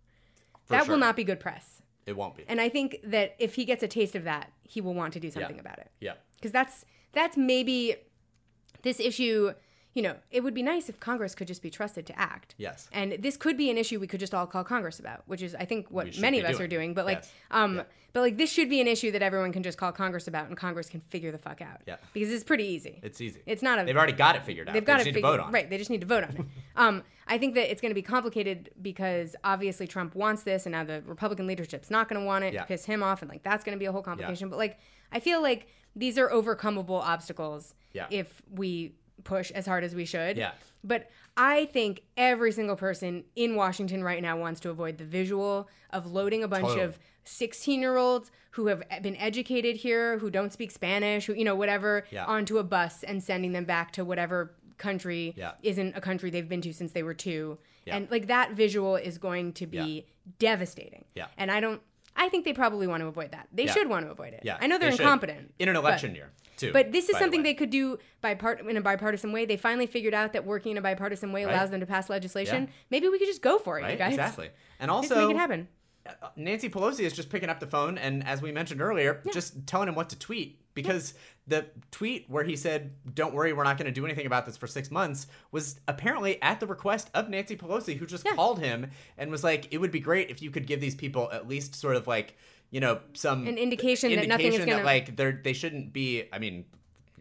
That sure. will not be good press. It won't be. And I think that if he gets a taste of that, he will want to do something Yeah. about it. Yeah. Because that's maybe this issue. You know, it would be nice if Congress could just be trusted to act. Yes. And this could be an issue we could just all call Congress about, which is, I think, We what should many be of us doing. are doing. But like, Yes. Yeah. but like, this should be an issue that everyone can just call Congress about, and Congress can figure the fuck out. Yeah. Because it's pretty easy. It's easy. It's not a. They've already got it figured out. They've got they to just need to vote on it. Right. They just need to vote on it. I think that it's going to be complicated because obviously Trump wants this, and now the Republican leadership's not going to want it Yeah. to piss him off, and like that's going to be a whole complication. But like, I feel like these are overcomable obstacles Yeah. if we push as hard as we should. Yeah. But I think every single person in Washington right now wants to avoid the visual of loading a bunch Totally. of 16-year-olds who have been educated here, who don't speak Spanish, who, you know, whatever, Yeah. onto a bus and sending them back to whatever country Yeah. isn't a country they've been to since they were 2. Yeah. And like that visual is going to be devastating. Yeah. And I think they probably want to avoid that. They Yeah. should want to avoid it. Yeah. I know they're They should. incompetent. In an but- election year, too. But this is by the something way. they could do in a bipartisan way. They finally figured out that working in a bipartisan way Right. allows them to pass legislation. Yeah. Maybe we could just go for it, Right? you guys. Exactly. And Just also, make it happen. Nancy Pelosi is just picking up the phone and, as we mentioned earlier, just telling him what to tweet. Because the tweet where he said, "Don't worry, we're not going to do anything about this for 6 months," was apparently at the request of Nancy Pelosi, who just called him and was like, "It would be great if you could give these people at least sort of like, you know, some An indication that nothing is that, gonna- like they shouldn't be. I mean,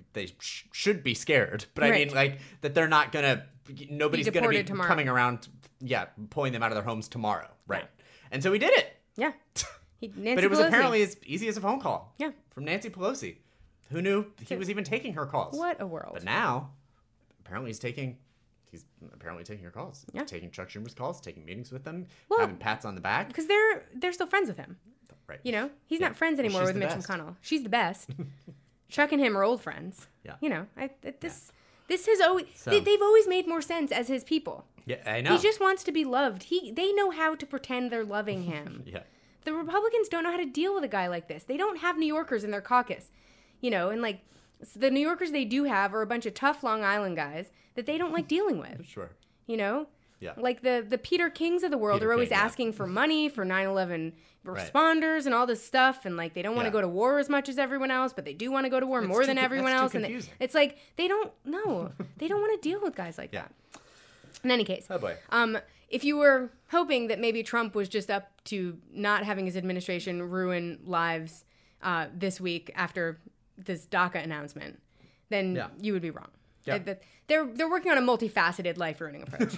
they should be scared. But I Right. mean, like, that they're not going to, nobody's going to be deported tomorrow. coming around, pulling them out of their homes tomorrow. Right. And so he did it. Yeah. Nancy But it was Pelosi. apparently as easy as a phone call. Yeah. From Nancy Pelosi. Who knew he was even taking her calls? What a world. But now, apparently he's apparently taking her calls. Yeah. Taking Chuck Schumer's calls, taking meetings with them, Well, having pats on the back. Because they're still friends with him. Right. You know, he's Yeah. not friends Well, anymore she's with the Mitch best. McConnell. She's the best. Chuck and him are old friends. Yeah. You know, this has always So- they've always made more sense as his people. Yeah, I know. He just wants to be loved. They know how to pretend they're loving him. Yeah. The Republicans don't know how to deal with a guy like this. They don't have New Yorkers in their caucus. You know, and like the New Yorkers they do have are a bunch of tough Long Island guys that they don't like dealing with. Sure. You know? Yeah. Like the Peter Kings of the world Peter are always King, yeah. asking for money for 9/11 responders and all this stuff, and like they don't want to Yeah. go to war as much as everyone else, but they do want to go to war more than everyone that's too else. And confusing. it's like they don't know. They don't want to deal with guys like Yeah. that. In any case, Oh boy. if you were hoping that maybe Trump was just up to not having his administration ruin lives this week after this DACA announcement, then Yeah. you would be wrong. Yeah. They're working on a multifaceted life ruining approach,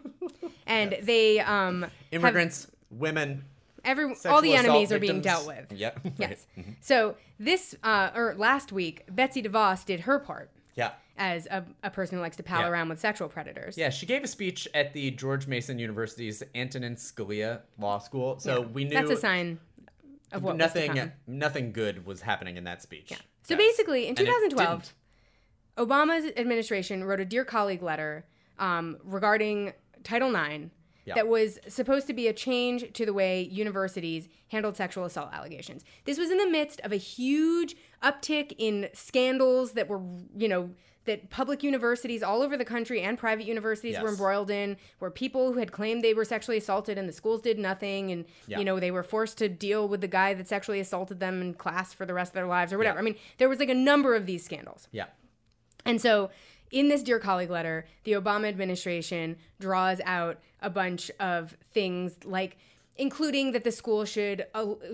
and they Immigrants, women, all sexual the enemies assault are being victims. dealt with. Yep. Yes. Right. So this or last week, Betsy DeVos did her part Yeah. as a person who likes to pal Yeah. around with sexual predators. Yeah, she gave a speech at the George Mason University's Antonin Scalia Law School. So we knew That's a sign of what was to come. nothing good was happening in that speech. So Guys. basically, in And it 2012, didn't. Obama's administration wrote a Dear Colleague letter regarding Title IX Yeah. that was supposed to be a change to the way universities handled sexual assault allegations. This was in the midst of a huge uptick in scandals that were, that public universities all over the country and private universities were Yes. embroiled in, where people who had claimed they were sexually assaulted and the schools did nothing, and Yeah. they were forced to deal with the guy that sexually assaulted them in class for the rest of their lives or whatever. Yeah. I mean, there was like a number of these scandals. Yeah. And so in this Dear Colleague letter, the Obama administration draws out a bunch of things like including that the school should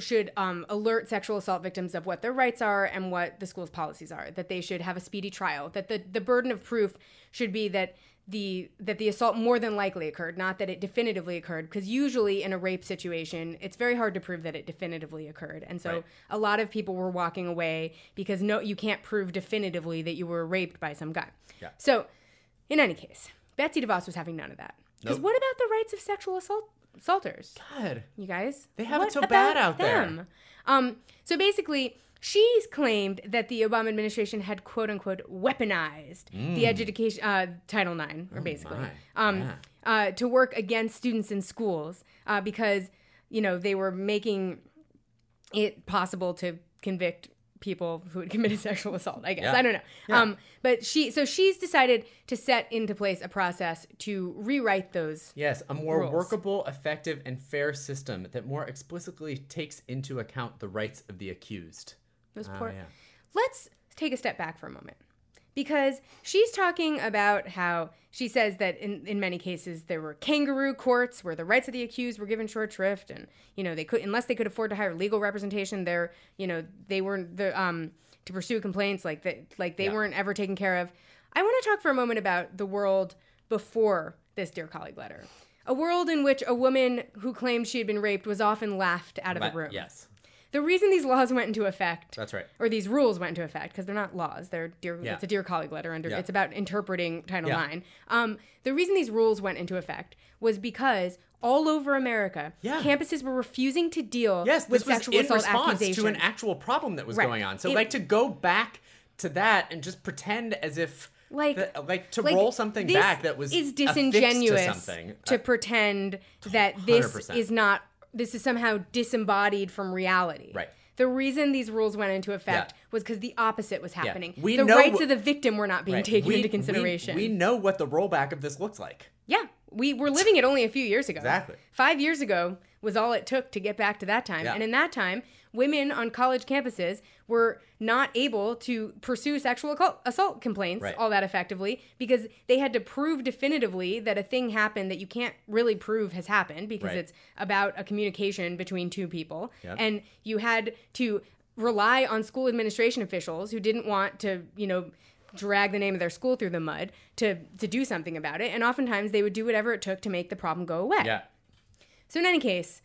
alert sexual assault victims of what their rights are and what the school's policies are, that they should have a speedy trial, that the burden of proof should be that the assault more than likely occurred, not that it definitively occurred, because usually in a rape situation, it's very hard to prove that it definitively occurred. And so Right. a lot of people were walking away because you can't prove definitively that you were raped by some guy. Yeah. So in any case, Betsy DeVos was having none of that. Because Nope. what about the rights of sexual assaulters? God. You guys, They have it what so about bad out there. them? So basically, she's claimed that the Obama administration had "quote unquote" weaponized the education Title IX, or basically, to work against students in schools because they were making it possible to convict people who had committed sexual assault, I guess. Yeah. I don't know. Yeah. But she's decided to set into place a process to rewrite those. Yes, a more rules. workable, effective, and fair system that more explicitly takes into account the rights of the accused. Those Oh, poor. yeah. Let's take a step back for a moment. Because she's talking about how she says that in many cases there were kangaroo courts where the rights of the accused were given short shrift, and they could, unless they could afford to hire legal representation, they weren't to pursue complaints they weren't ever taken care of. I want to talk for a moment about the world before this Dear Colleague letter, a world in which a woman who claimed she had been raped was often laughed out of the room. Yes, The reason these laws went into effect, that's right. or these rules went into effect, because they're not laws, Yeah. it's a Dear Colleague letter. Yeah. It's about interpreting Title Yeah. IX. The reason these rules went into effect was because all over America, Yeah. campuses were refusing to deal Yes, with this was sexual in assault response accusations. to an actual problem that was Right. going on. So, It- to go back to that and just pretend as if, to roll something this back that was is affixed to disingenuous something. to pretend that this 100%. is not, this is somehow disembodied from reality. Right. The reason these rules went into effect Yeah. was because the opposite was happening. We The know rights wh- of the victim were not being Right. taken We- into consideration. We know what the rollback of this looks like. Yeah, we were living it only a few years ago. Exactly. 5 years ago was all it took to get back to that time. Yeah. And in that time, women on college campuses were not able to pursue sexual assault complaints Right. all that effectively because they had to prove definitively that a thing happened that you can't really prove has happened because Right. it's about a communication between two people. Yep. And you had to rely on school administration officials who didn't want to, drag the name of their school through the mud to do something about it. And oftentimes they would do whatever it took to make the problem go away. Yeah. So in any case,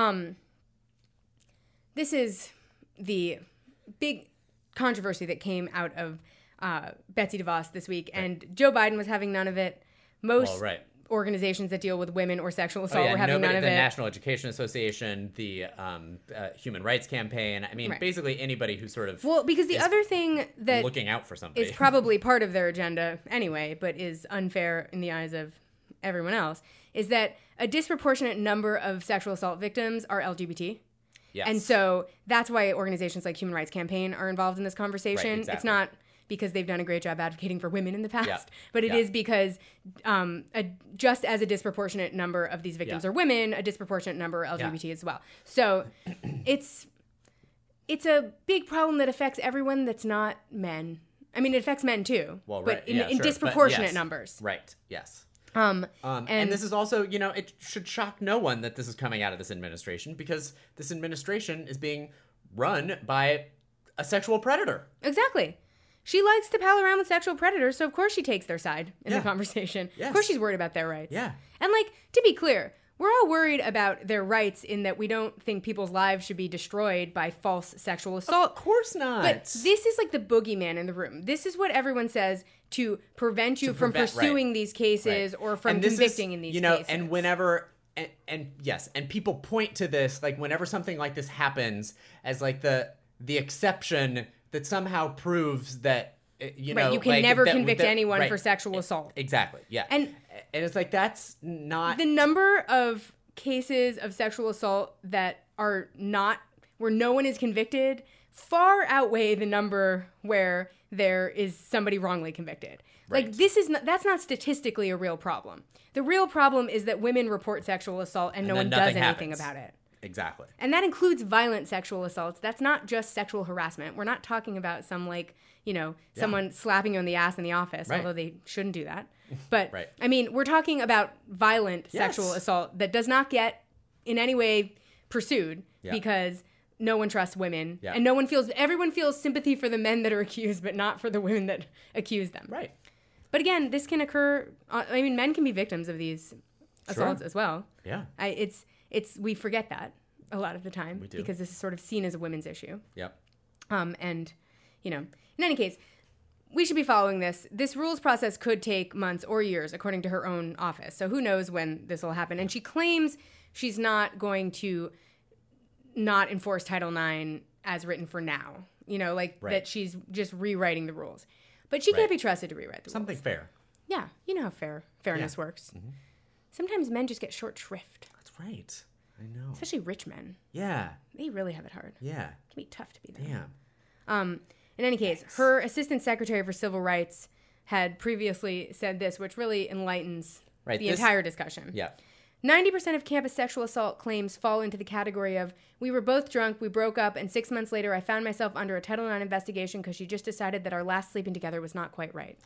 this is the big controversy that came out of Betsy DeVos this week. Right. And Joe Biden was having none of it. Most Well, right. organizations that deal with women or sexual assault were having none of the it. National Education Association, the Human Rights Campaign. I mean, Right. basically anybody who sort of Well, because the is other thing that looking out for somebody. is probably part of their agenda anyway, but is unfair in the eyes of everyone else, is that a disproportionate number of sexual assault victims are LGBT. Yes. And so that's why organizations like Human Rights Campaign are involved in this conversation. Right, exactly. It's not because they've done a great job advocating for women in the past, Yeah. but it Yeah. is because just as a disproportionate number of these victims Yeah. are women, a disproportionate number are LGBT as well. So it's a big problem that affects everyone that's not men. I mean, it affects men too, Well, right. but in Yeah, sure. But disproportionate yes. numbers. Right. Yes. And this is also, it should shock no one that this is coming out of this administration, because this administration is being run by a sexual predator. exactly. She likes to pal around with sexual predators, so of course she takes their side in Yeah. the conversation. Yes. Of course she's worried about their rights. Yeah. And to be clear, we're all worried about their rights in that we don't think people's lives should be destroyed by false sexual assault. Of course not. But this is like the boogeyman in the room. This is what everyone says to prevent you from pursuing these cases or from And this convicting is, in these cases. cases. And whenever, and yes, and people point to this, like whenever something like this happens as like the exception that somehow proves that, you right, you can never convict anyone for sexual assault. Exactly, yeah. And it's like, that's not... the number of cases of sexual assault that are not, where no one is convicted, far outweigh the number where there is somebody wrongly convicted. Right. Like, that's not statistically a real problem. The real problem is that women report sexual assault and no then one does nothing anything happens. about it. Exactly. And that includes violent sexual assaults. That's not just sexual harassment. We're not talking about some someone slapping you on the ass in the office, Right. although they shouldn't do that. But Right. I mean, we're talking about violent Yes. sexual assault that does not get in any way pursued Yeah. because no one trusts women. Yeah. And everyone feels sympathy for the men that are accused, but not for the women that accuse them. Right. But again, this can occur. I mean, men can be victims of these assaults as well. Yeah. We forget that a lot of the time We do. because this is sort of seen as a women's issue. Yep. And in any case, we should be following this. This rules process could take months or years, according to her own office. So who knows when this will happen? And she claims she's not going to not enforce Title IX as written for now. Right. That she's just rewriting the rules. But she can't Right. be trusted to rewrite the Something rules. fair. Yeah, you know how fairness works. Mm-hmm. Sometimes men just get short shrift, That's right. I know. especially rich men. Yeah. They really have it hard. Yeah. It can be tough to be them. Damn. In any case, her assistant secretary for civil rights had previously said this, which really enlightens Right, the this- entire discussion. Yeah. 90% of campus sexual assault claims fall into the category of, we were both drunk, we broke up, and 6 months later I found myself under a Title IX investigation because she just decided that our last sleeping together was not quite right.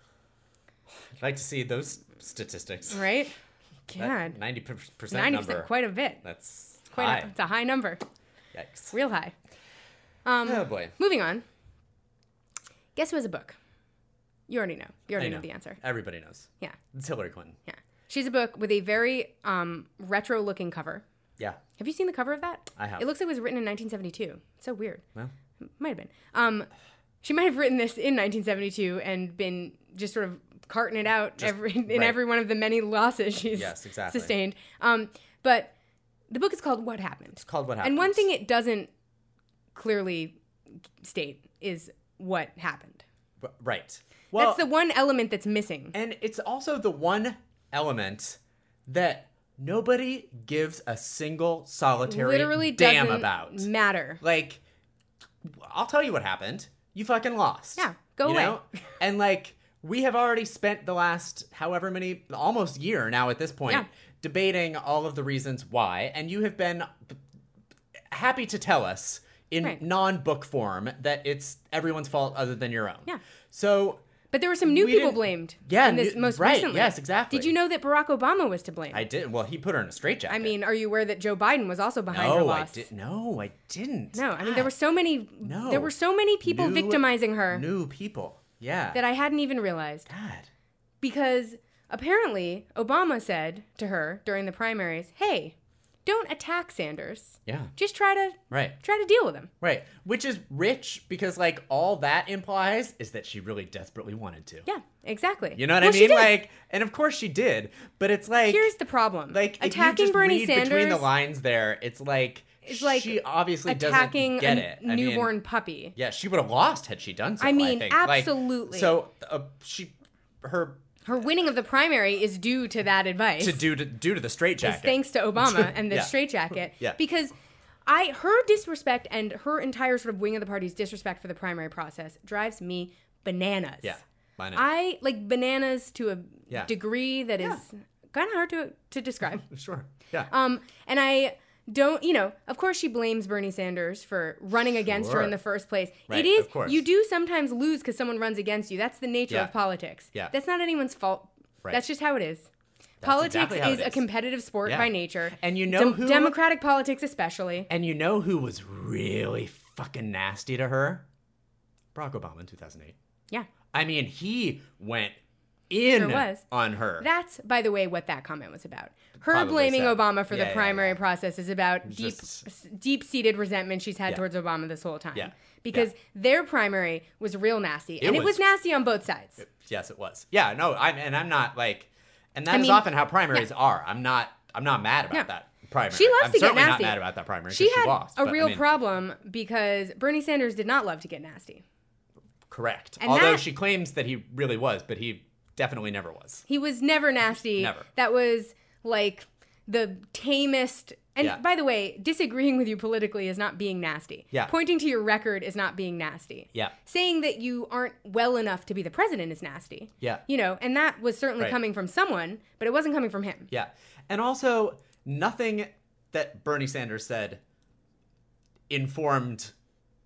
I'd like to see those statistics. Right? That God. 90% 90%, number. quite a bit. That's Quite high. it's a high number. Yikes. Real high. Oh, boy. Moving on. Guess who has a book? You already know. You already I know the answer. Everybody knows. Yeah. It's Hillary Clinton. Yeah. She's a book with a very retro-looking cover. Yeah. Have you seen the cover of that? I have. It looks like it was written in 1972. It's so weird. Well, Might have been. She might have written this in 1972 and been just sort of carting it out in right. every one of the many losses she's Yes, exactly. sustained. But the book is called What Happened. it's called What Happens. And one thing it doesn't clearly state is what happened. Right. Well, That's the one element that's missing. and it's also the one element that nobody gives a single solitary Literally damn doesn't about. matter. Like, I'll tell you what happened. You fucking lost. Yeah, go you away. know? And like, we have already spent the last however many, almost year now at this point, Yeah. debating all of the reasons why, and you have been happy to tell us in Right. non-book form that it's everyone's fault other than your own. Yeah. So But there were some new We people didn't- blamed. Yeah, in this most right, recently. yes, exactly. Did you know that Barack Obama was to blame? I did. Well, he put her in a straitjacket. I mean, are you aware that Joe Biden was also behind her no, loss? I didn't. No, I mean there were so many. No. There were so many people victimizing her New people. Yeah. that I hadn't even realized. God. Because apparently Obama said to her during the primaries, "Hey, don't attack Sanders. Yeah. Just try Right. to deal with him." Right. Which is rich because, like, all that implies is that she really desperately wanted to. Yeah, exactly. You know what Well, I she mean? did. Like, and of course she did, but it's like, Here's the problem. like, if attacking you just Bernie read Sanders between the lines there, it's like she obviously attacking doesn't get a it. I mean, newborn puppy. yeah, she would have lost had she done so. I mean, think. absolutely. Like, so Her winning of the primary is due to that advice. due to the straitjacket. Is thanks to Obama and the Yeah. straitjacket. Yeah. Because her disrespect and her entire sort of wing of the party's disrespect for the primary process drives me bananas. Yeah. I know. I like bananas to a Yeah. degree that is kind of hard to describe. Sure. Yeah. And I don't, of course she blames Bernie Sanders for running against her Sure. in the first place. Right, It is, of course. you do sometimes lose because someone runs against you. That's the nature Yeah. of politics. Yeah. That's not anyone's fault. Right. That's just how it is. Politics exactly how is it a is. competitive sport Yeah. by nature. And you know who- Democratic politics especially. And you know who was really fucking nasty to her? Barack Obama in 2008. Yeah. I mean, he went in Sure was. on her. That's, by the way, what that comment was about. Her Probably blaming so. Obama for Yeah, the yeah, primary yeah. process is about Just- deep-seated resentment she's had Yeah. towards Obama this whole time. Yeah. Because their primary was real nasty. And it was was- nasty on both sides. Yes, it was. Yeah, no, I'm not like, and that is mean, often how primaries are. I'm not mad about Yeah. that primary. She loves I'm to get certainly nasty. not mad about that primary She because had she lost. a but, real I mean, problem because Bernie Sanders did not love to get nasty. Correct. And Although that- she claims that he really was, but he definitely never was. He was never nasty. Never. That was like the tamest. And Yeah. by the way, disagreeing with you politically is not being nasty. Yeah. Pointing to your record is not being nasty. Yeah. Saying that you aren't well enough to be the president is nasty. Yeah. And that was certainly Right. coming from someone, but it wasn't coming from him. Yeah. And also, nothing that Bernie Sanders said informed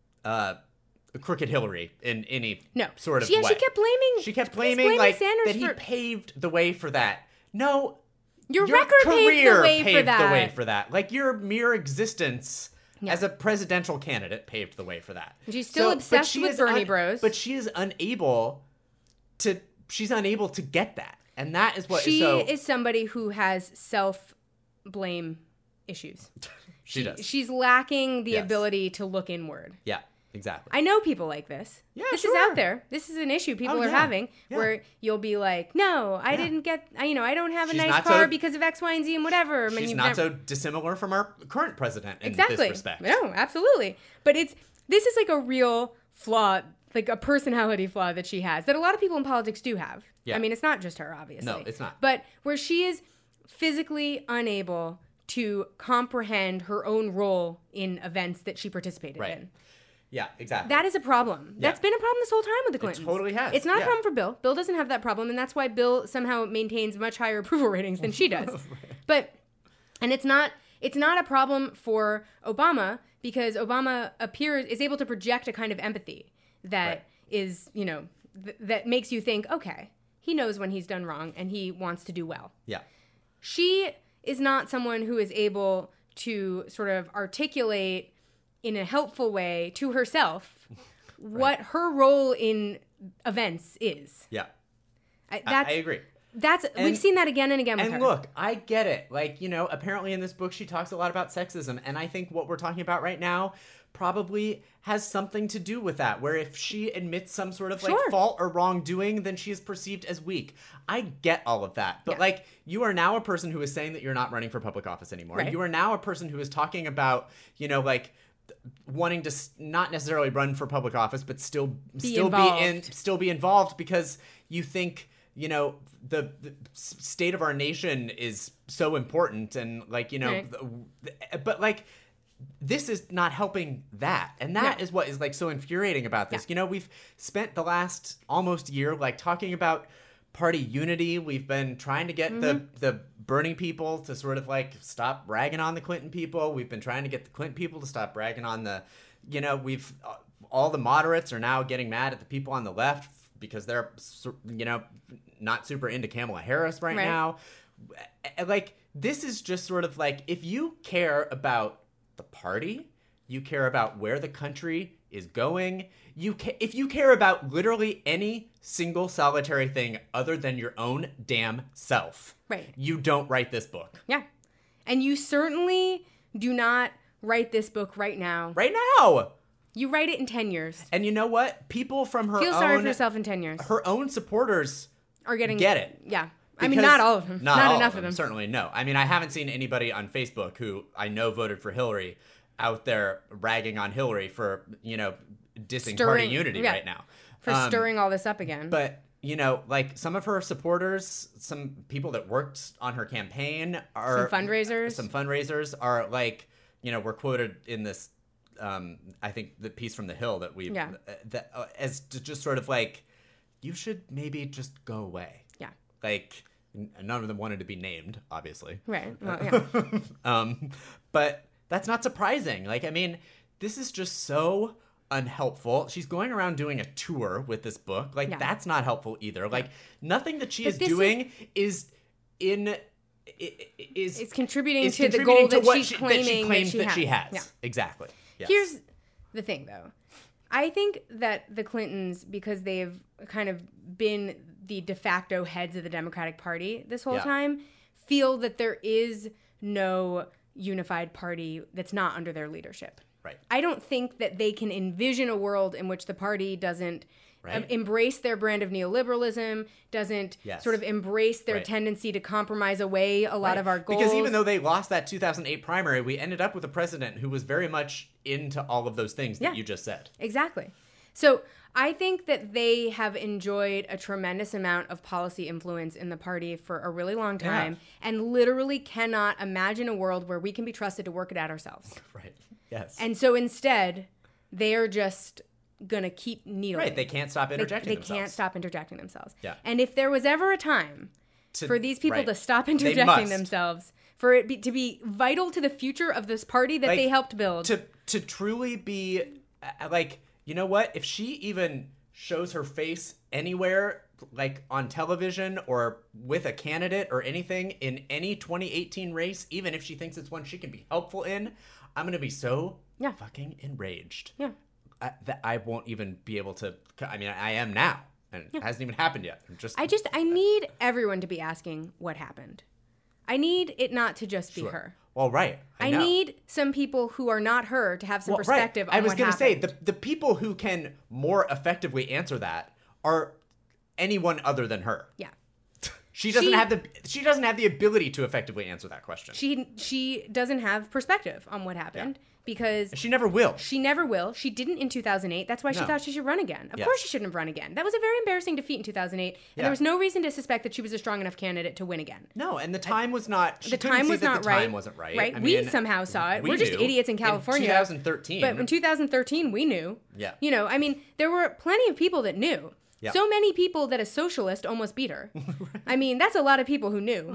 crooked Hillary in any No. sort of Yeah, way. she kept blaming. She kept she's blaming like Sanders that he for paved the way for that. No, your your record paved career the way paved for that. the way for that. Like your mere existence Yeah. as a presidential candidate paved the way for that. She's still but obsessed she with is Bernie bros. But she is unable to. She's unable to get that, and that is what She so. is somebody who has self-blame issues. She does. She's lacking the Yes. ability to look inward. Yeah, exactly. I know people like this. Yeah, this is sure. out there. This is an issue people Oh, are yeah. having Yeah. where you'll be like, "No, I Yeah. didn't get. I don't have a She's nice not car so- because of X, Y, and Z and whatever." And She's you've not never- so dissimilar from our current president in exactly. this respect. No, absolutely. But this is like a real flaw, like a personality flaw that she has that a lot of people in politics do have. Yeah. I mean, it's not just her, obviously. No, it's not. But where she is physically unable to comprehend her own role in events that she participated Right. in. Yeah, exactly. That is a problem. That's been a problem this whole time with the Clintons. totally has, It's not yeah. a problem for Bill. Bill doesn't have that problem, and that's why Bill somehow maintains much higher approval ratings than she does. And it's not a problem for Obama because Obama is able to project a kind of empathy that Right. is, that makes you think, okay, he knows when he's done wrong and he wants to do well. Yeah. She is not someone who is able to sort of articulate in a helpful way to herself what her role in events is. Yeah. I agree. We've seen that again and again with her. And look, I get it. Like, apparently in this book she talks a lot about sexism, and I think what we're talking about right now probably has something to do with that, where if she admits some sort of like Sure. fault or wrongdoing, then she is perceived as weak. I get all of that. But Yeah. like, you are now a person who is saying that you're not running for public office anymore. Right. You are now a person who is talking about, like wanting to not necessarily run for public office, but still be involved because you think, the state of our nation is so important, and like, Right. but like, this is not helping that. And that No. is what is like so infuriating about this. We've spent the last almost year like talking about party unity. We've been trying to get the Bernie people to sort of like stop ragging on the Clinton people. We've been trying to get the Clinton people to stop ragging on the, all the moderates are now getting mad at the people on the left because they're, not super into Kamala Harris right Right. now. Like, this is just sort of like, if you care about the party, you care about where the country is going, if you care about literally any single solitary thing other than your own damn self, Right. you don't write this book. Yeah. And you certainly do not write this book right now. Right now! You write it in 10 years. And you know what? People from her Feel sorry for yourself in 10 years. her own supporters Are getting... get it. Yeah. I mean, Because- not all of them. Not all enough of them. Certainly no. I mean, I haven't seen anybody on Facebook who I know voted for Hillary out there ragging on Hillary for, dissing party unity yeah. right now. For stirring all this up again. But, like some of her supporters, some people that worked on her campaign are... Some fundraisers. Some fundraisers are like, were quoted in this, I think the piece from The Hill that we... Yeah. As just sort of like, you should maybe just go away. Yeah. Like, none of them wanted to be named, obviously. Right. Well, yeah. But that's not surprising. Like, I mean, this is just so unhelpful. She's going around doing a tour with this book. Like, Yeah. that's not helpful either. Like, nothing that she But is this doing is It's contributing is to the contributing goal to that what she's claiming claims that she has. has. Yeah. Exactly. Yes. Here's the thing, though. I think that the Clintons, because they've kind of been the de facto heads of the Democratic Party this whole Yeah. time, feel that there is no unified party that's not under their leadership. Right. I don't think that they can envision a world in which the party doesn't Right. embrace their brand of neoliberalism, doesn't Yes. sort of embrace their Right. tendency to compromise away a lot of our goals. Because even though they lost that 2008 primary, we ended up with a president who was very much into all of those things that Yeah. you just said. Exactly. So I think that they have enjoyed a tremendous amount of policy influence in the party for a really long time and literally cannot imagine a world where we can be trusted to work it out ourselves. Right. Yes. And so instead, they are just going to keep needling. Right. They can't stop interjecting They themselves. can't stop interjecting themselves. Yeah. And if there was ever a time for these people right. to stop They interjecting must. themselves, for it to be vital to the future of this party that Like, they helped build. To truly be like, you know what? If she even shows her face anywhere, like on television or with a candidate or anything in any 2018 race, even if she thinks it's one she can be helpful in, I'm going to be so Yeah. fucking enraged. Yeah. That I won't even be able to. I mean, I am now, and it hasn't even happened yet. I need everyone to be asking what happened. I need it not to just be her. Well, right. I know. need some people who are not her to have some perspective on I was what gonna say happened. the people who can more effectively answer that are anyone other than her. Yeah. She doesn't have the ability to effectively answer that question. She doesn't have perspective on what happened because She never will. she never will. She didn't in 2008. That's why she No. thought she should run again. Of Yes. course she shouldn't have run again. That was a very embarrassing defeat in 2008, and Yeah. there was no reason to suspect that she was a strong enough candidate to win again. No, and the time was not. She The couldn't time see was that not the right. time wasn't right. Right? I We mean, somehow saw it. we We're just knew. idiots in California. 2013. But in 2013, we knew. Yeah. You know, I mean, there were plenty of people that knew. Yeah. So many people that a socialist almost beat her. I mean, that's a lot of people who knew.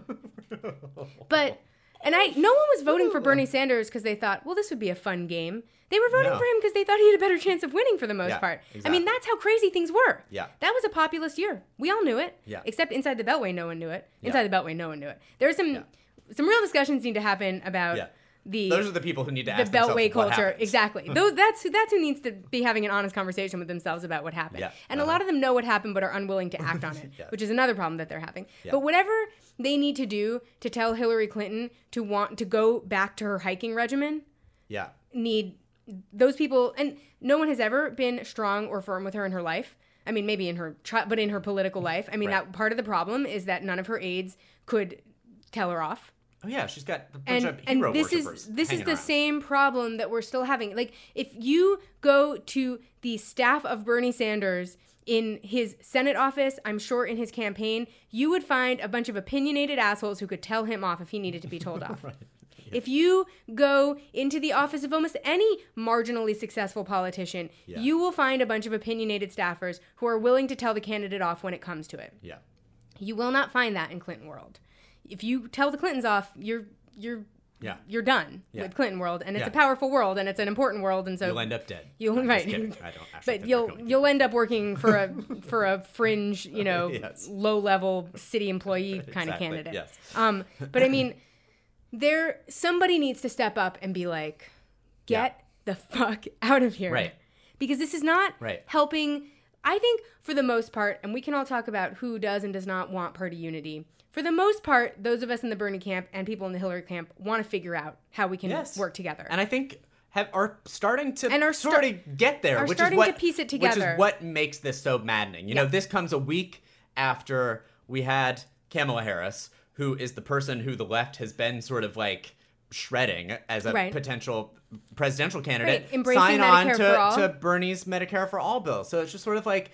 But, no one was voting for Bernie Sanders because they thought, well, this would be a fun game. They were voting No. for him because they thought he had a better chance of winning for the most Yeah, part. I exactly. mean, that's how crazy things were. Yeah. That was a populist year. We all knew it. Yeah. Except inside the Beltway, no one knew it. Yeah. Inside the Beltway, no one knew it. There was some real discussions need to happen about Yeah. the Those are the people who need to the ask themselves Beltway what culture. happens. Exactly. That's who needs to be having an honest conversation with themselves about what happened. Yeah. And a lot of them know what happened but are unwilling to act on it, Yeah. which is another problem that they're having. Yeah. But whatever they need to do to tell Hillary Clinton to want to go back to her hiking regimen, Yeah. need those people, and no one has ever been strong or firm with her in her life. I mean, maybe in her, but in her political life. I mean, Right. that part of the problem is that none of her aides could tell her off. Oh yeah, she's got a bunch of And hero this worshipers is hanging the around. same problem that we're still having. Like, if you go to the staff of Bernie Sanders in his Senate office, I'm sure in his campaign, you would find a bunch of opinionated assholes who could tell him off if he needed to be told off. If you go into the office of almost any marginally successful politician, Yeah. you will find a bunch of opinionated staffers who are willing to tell the candidate off when it comes to it. Yeah. You will not find that in Clinton world. If you tell the Clintons off, you're you're done Yeah. with Clinton world, and it's Yeah. a powerful world, and it's an important world, and so You'll end up dead. You'll I'm just right, kidding. I don't actually but think they're killing you'll end up working for a fringe, Yes. low level city employee kind of Exactly, candidate. yes. But I mean, somebody needs to step up and be like, get the fuck out of here, Right. Because this is not Right. helping. I think for the most part, and we can all talk about who does and does not want party unity. For the most part, those of us in the Bernie camp and people in the Hillary camp want to figure out how we can Yes. work together. And I think are starting to And are sort of get there, are which starting is what to piece it Which together. is what makes this so maddening. You know, this comes a week after we had Kamala Harris, who is the person who the left has been sort of like shredding as a Right. potential presidential candidate, Right. Embracing sign on Medicare for all. to Bernie's Medicare for All bill. So it's just sort of like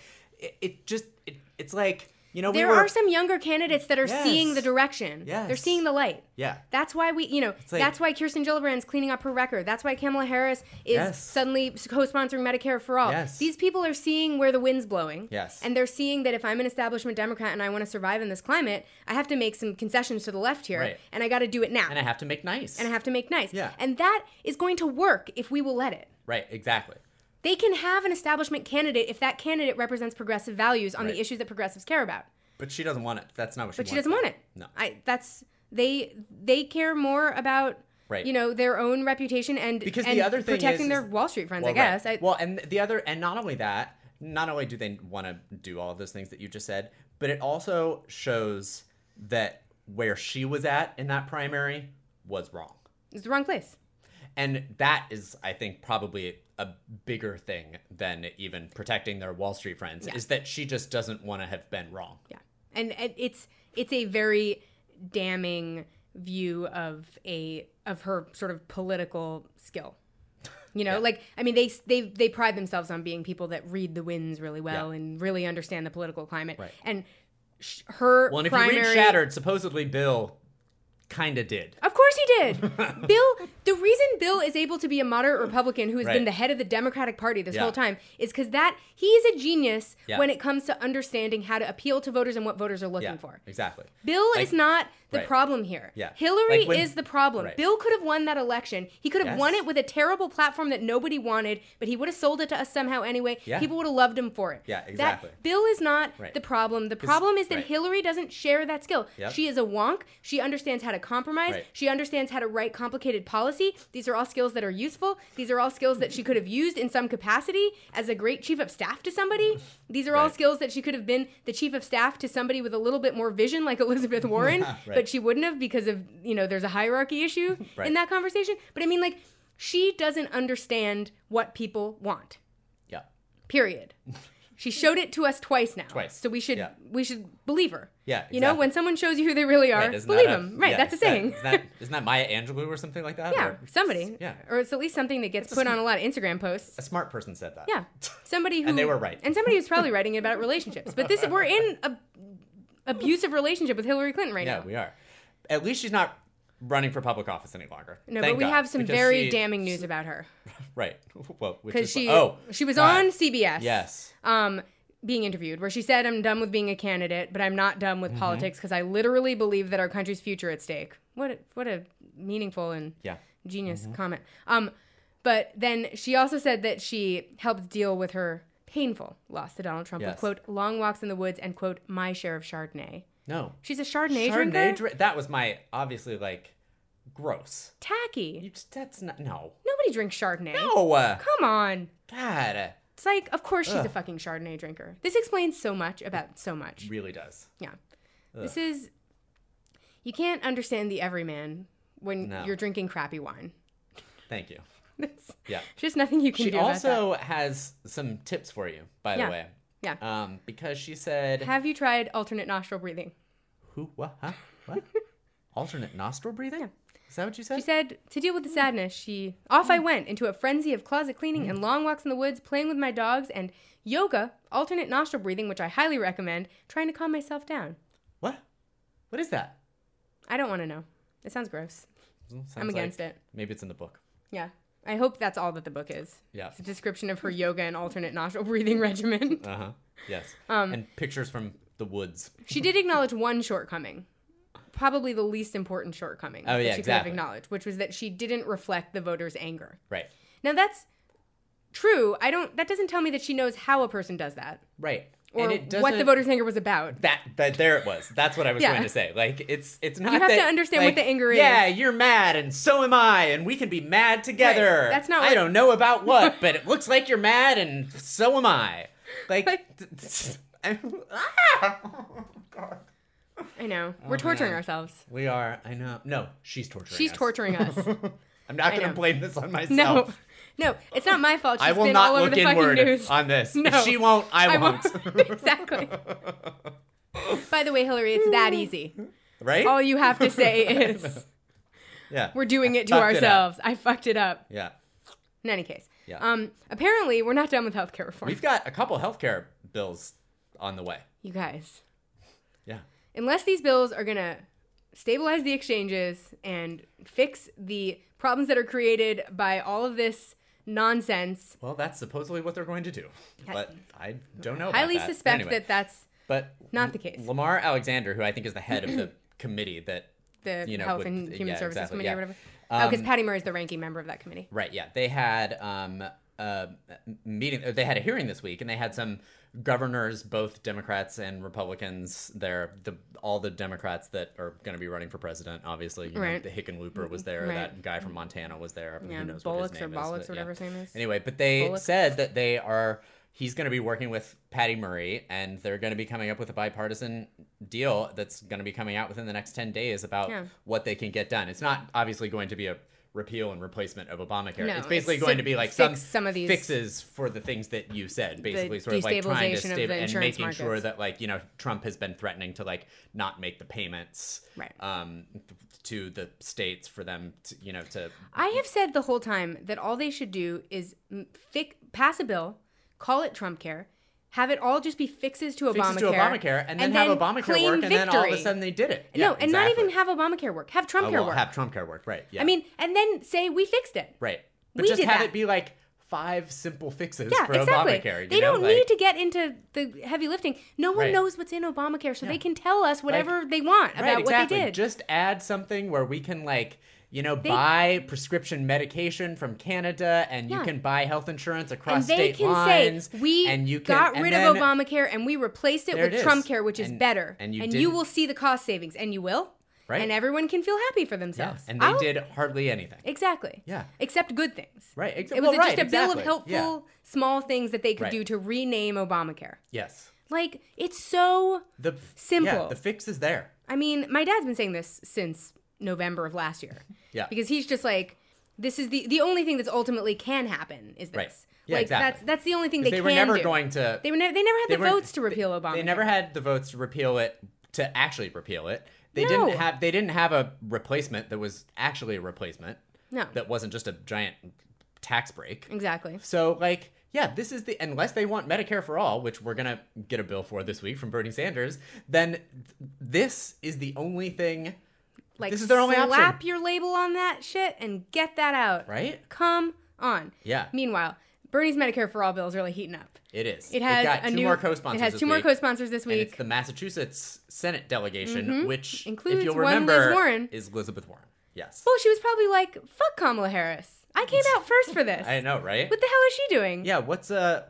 it's like, you know, There are some younger candidates that are Yes. seeing the direction. Yes. They're seeing the light. Yeah. That's why like- that's why Kirsten Gillibrand's cleaning up her record. That's why Kamala Harris is Yes. suddenly co-sponsoring Medicare for All. Yes. These people are seeing where the wind's blowing. Yes. And they're seeing that if I'm an establishment Democrat and I want to survive in this climate, I have to make some concessions to the left here. Right. And I got to do it now. and I have to make nice. And I have to make nice. Yeah. And that is going to work if we will let it. Right, exactly. They can have an establishment candidate if that candidate represents progressive values on Right. the issues that progressives care about. But she doesn't want it. That's not what she But wants. she doesn't want it. No. They care more about Right. their own reputation and Because and the other thing protecting is their Wall Street friends, Well, I guess. right. Well, and the other, and not only that, not only do they want to do all of those things that you just said, but it also shows that where she was at in that primary was wrong. It's the wrong place. And that is, I think, probably a bigger thing than even protecting their Wall Street friends, Yeah. is that she just doesn't want to have been wrong. Yeah, and it's a very damning view of her sort of political skill. Like, I mean, they pride themselves on being people that read the winds really well Yeah. and really understand the political climate. Right. And her Well, and if primary, you read Shattered, supposedly Bill kind of did. Of course he did. The reason Bill is able to be a moderate Republican who has Right. been the head of the Democratic Party this Yeah. whole time is because he is a genius Yeah. when it comes to understanding how to appeal to voters and what voters are looking Yeah, for. exactly. Bill Like- is not the right. problem here. Yeah. Hillary Like when- is the problem. right. Bill could have won that election. He could have Yes. won it with a terrible platform that nobody wanted, but he would have sold it to us somehow anyway. Yeah. People would have loved him for it. Yeah, exactly. Bill is not Right. the problem. The problem is that right. Hillary doesn't share that skill. Yep. She is a wonk. She understands how to compromise. Right. She understands how to write complicated policy. These are all skills that are useful. These are all skills that she could have used in some capacity as a great chief of staff to somebody. These are all Right. skills that she could have been the chief of staff to somebody with a little bit more vision like Elizabeth Warren, Right. but she wouldn't have because of, there's a hierarchy issue Right. in that conversation. But I mean, like, she doesn't understand what people want. Yeah. Period. She showed it to us twice now. Twice. So we should Yeah. believe her. Yeah, You know, exactly. when someone shows you who they really are, Right, isn't believe that them. Right, yeah, that's a is that- saying. Isn't that Maya Angelou or something like that? Yeah, Or- somebody. Yeah. Or it's at least something that gets put on a lot of Instagram posts. A smart person said that. Yeah. Somebody who And they were right. And somebody who's probably writing about relationships. But we're in a abusive relationship with Hillary Clinton right Yeah, now. we are. At least she's not running for public office any longer. No, Thank but we God, have some because very she- damning news about her. Right. Well, which Because is she was God. on CBS. Yes. Being interviewed, where she said, "I'm done with being a candidate, but I'm not done Mm-hmm. with politics because I literally believe that our country's future at stake." What a meaningful and Yeah. genius Mm-hmm. comment. But then she also said that she helped deal with her painful loss to Donald Trump with Yes. quote long walks in the woods and quote my share of Chardonnay. No. She's a Chardonnay drinker. That was my obviously like gross. Tacky. That's not no. Nobody drinks Chardonnay. No. Come on. God. It's like, of course she's a Ugh. fucking Chardonnay drinker. This explains so much about so much. Really does. Yeah. This is, you can't understand the everyman when No. you're drinking crappy wine. Thank you. It's Yeah. just nothing you can She do about also has some tips for you, by Yeah. the way. Yeah. Because she said, that. Have you tried alternate nostril breathing? "Who? What? Huh? What? Alternate nostril breathing? Yeah. Is that what you said?" She said, to deal with the sadness, off I went into a frenzy of closet cleaning and long walks in the woods, playing with my dogs, and yoga, alternate nostril breathing, which I highly recommend, trying to calm myself down. What? What is that? I don't want to know. It sounds gross. Sounds I'm against like it. Maybe it's in the book. Yeah. I hope that's all that the book is. Yeah. It's a description of her yoga and alternate nostril breathing regimen. Uh huh. Yes. And pictures from the woods. She did acknowledge one shortcoming. probably the least important shortcoming Oh, yeah, that she exactly. could have acknowledged, which was that she didn't reflect the voters' anger. Right. Now, that's true. That doesn't tell me that she knows how a person does that. Right. Or And it what the voters' anger was about. That there it was. That's what I was Yeah. going to say. Like it's not. You have that, to understand like, what the anger is. Yeah, you're mad, and so am I, and we can be mad together. Right. That's not I what- don't know about what, but it looks like you're mad, and so am I. Like. God. I know. We're torturing man. ourselves. We are. I know. No, she's torturing. She's us. torturing us. I'm not going know. to blame this on myself. No. No, it's not my fault. She's I will been not all over look the fucking inward news. on this. No. If she won't, I won't. Exactly. By the way, Hillary, it's that easy. Right? All you have to say is, Yeah. we're doing it to fucked it up. ourselves. I fucked it up. Yeah. In any case. Yeah. Apparently, we're not done with healthcare reform. We've got a couple healthcare bills on the way. You guys. Yeah. Unless these bills are going to stabilize the exchanges and fix the problems that are created by all of this nonsense, Well, that's supposedly what they're going to do, but I don't know. highly about that. suspect Anyway, that that's but not the case. Lamar Alexander, who I think is the head of the committee that, the you know, Health with- and Human yeah, Services exactly, Committee yeah. or whatever. Oh, because Patty Murray is the ranking member of that committee. right? Yeah, they had meeting. They had a hearing this week, and they had some governors, both Democrats and Republicans. There, all the Democrats that are going to be running for president. Obviously, you know, Right. the Hickenlooper was there. Right. That guy from Montana was there. Yeah, Who knows what his Bullocks or name is, Bollocks, but, whatever yeah. his name is. Anyway, but they Bullock. said that he's going to be working with Patty Murray, and they're going to be coming up with a bipartisan deal that's going to be coming out within the next 10 days about Yeah. what they can get done. It's not obviously going to be a repeal and replacement of Obamacare. No, it's basically it's going to to be like fix some of these- fixes for the things that you said, basically sort of like trying to destabilization of the and insurance making sure markets. that, like, you know, Trump has been threatening to like not make the payments Right. to the states for them to, you know, to I have said the whole time that all they should do is pass a bill, call it Trump Care, have it all just be fixes to fixes to Obamacare, Obamacare, and then have Obamacare claim work, and then all of a victory. sudden they did it. Yeah, No, and not exactly. even have Obamacare work. Have Trump Care well, work. have Trump care work, right? Yeah. I mean, and then say we fixed it. right. But we just did have that. it be like 5 simple fixes Yeah, for exactly. Obamacare. They you know? don't Like, need to get into the heavy lifting. No one Right. knows what's in Obamacare, so Yeah. they can tell us whatever they want about right, exactly. what they did. Just add something where we can, like, you know, buy prescription medication from Canada, and you Yeah. can buy health insurance and across they state can lines. say we and you can, got and rid then, of Obamacare and we replaced it There with it is. Trump Care, which is And- better. and you you didn't- will see the cost savings, and you will. Right. And everyone can feel happy for Yeah, themselves. and they I'll- did hardly anything. Exactly. Yeah. Except good things. Right. It was just a bill of exactly. helpful Yeah. small things that they could Right. do to rename Obamacare. Yes. Like, it's so The simple. Yeah, the fix is there. I mean, my dad's been saying this since November of last year. Yeah. Because he's just like, this is the only thing that's ultimately can happen is this. Right. Yeah, like exactly. that's the only thing they They can were never do. going to. They never had they the weren't- votes to repeal Obamacare. They never had the votes to repeal it, to actually repeal it. They No. didn't have a replacement that was actually a replacement. No. That wasn't just a giant tax break. Exactly. So, like, yeah, this is unless they want Medicare for all, which we're gonna get a bill for this week from Bernie Sanders, then this is the only thing. Like, This is their only option. slap your label on that shit and get that out. Right? Come on. Yeah. Meanwhile, Bernie's Medicare for all bill is really heating up. It is. It has got a two new more co-sponsors. It has this two more week, co-sponsors this and it's week. the Massachusetts Senate delegation, which, Includes if you'll one Liz remember, Warren. is Elizabeth Warren. Yes. Well, she was probably like, "Fuck Kamala Harris. I came out first for this. I know, right? What the hell is she doing? Yeah. What's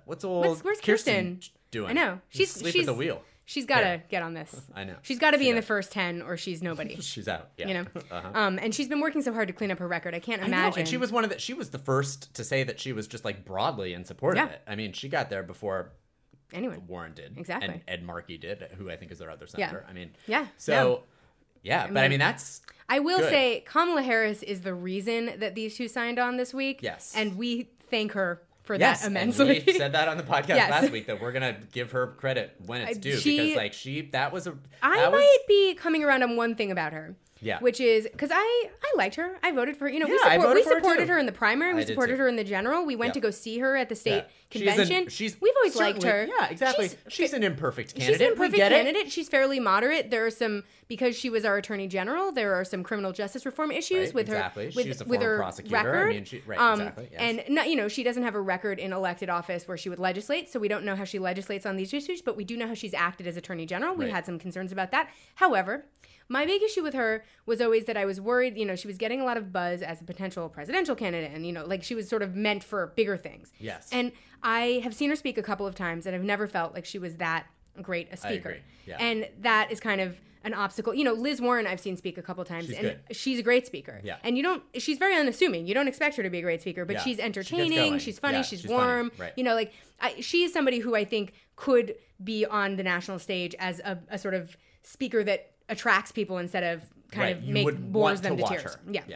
old Where's Kirsten Kirsten? doing? I know. She's asleep at the wheel. She's got to Yeah. get on this. I know. She's got to be She in the does. first 10 or she's nobody. She's out. Yeah. You know? Uh-huh. And she's been working so hard to clean up her record. I can't I imagine. know, and she was she was the first to say that she was just like broadly in support of Yeah. it. I mean, she got there before Anyone. Warren did. Exactly. And Ed Markey did, who I think is their other senator. I mean, Yeah. So, No. yeah, but I mean, that's I will good. say Kamala Harris is the reason that these two signed on this week. Yes. And we thank her for yes, that immensely. and we said that on the podcast Yes. last week that we're gonna give her credit when it's due She- because like that was a I that was, might be coming around on one thing about her. Yeah. which is because I liked her. I voted for her. Yeah, I voted we for her, supported too. her in the primary. We I did, supported too. her in the general. We went Yeah. to go see her at the state Yeah. convention. We've always liked her. Yeah, exactly. She's an imperfect candidate. She's an imperfect we get candidate. It. She's fairly moderate. There are some, because she was our attorney general, there are some criminal justice reform issues Right, with exactly. her. She was a with former her prosecutor. record. I mean, exactly. Yes. And not, you know, she doesn't have a record in elected office where she would legislate, so we don't know how she legislates on these issues, but we do know how she's acted as attorney general. We Right. had some concerns about that. However, my big issue with her was always that I was worried, you know, she was getting a lot of buzz as a potential presidential candidate, and, you know, like she was sort of meant for bigger things. Yes. And I have seen her speak a couple of times, and I've never felt like she was that great a speaker. agree. Yeah. And that is kind of an obstacle. You know, Liz Warren I've seen speak a couple times, She's and good. she's a great speaker. Yeah. And she's very unassuming. You don't expect her to be a great speaker, but Yeah. she's She gets entertaining, going. she's funny, Yeah, she's she's funny. warm. Right. You know, like she is somebody who I think could be on the national stage as a sort of speaker that attracts people instead of kind of You would bores want them to watch tears. her. Yeah.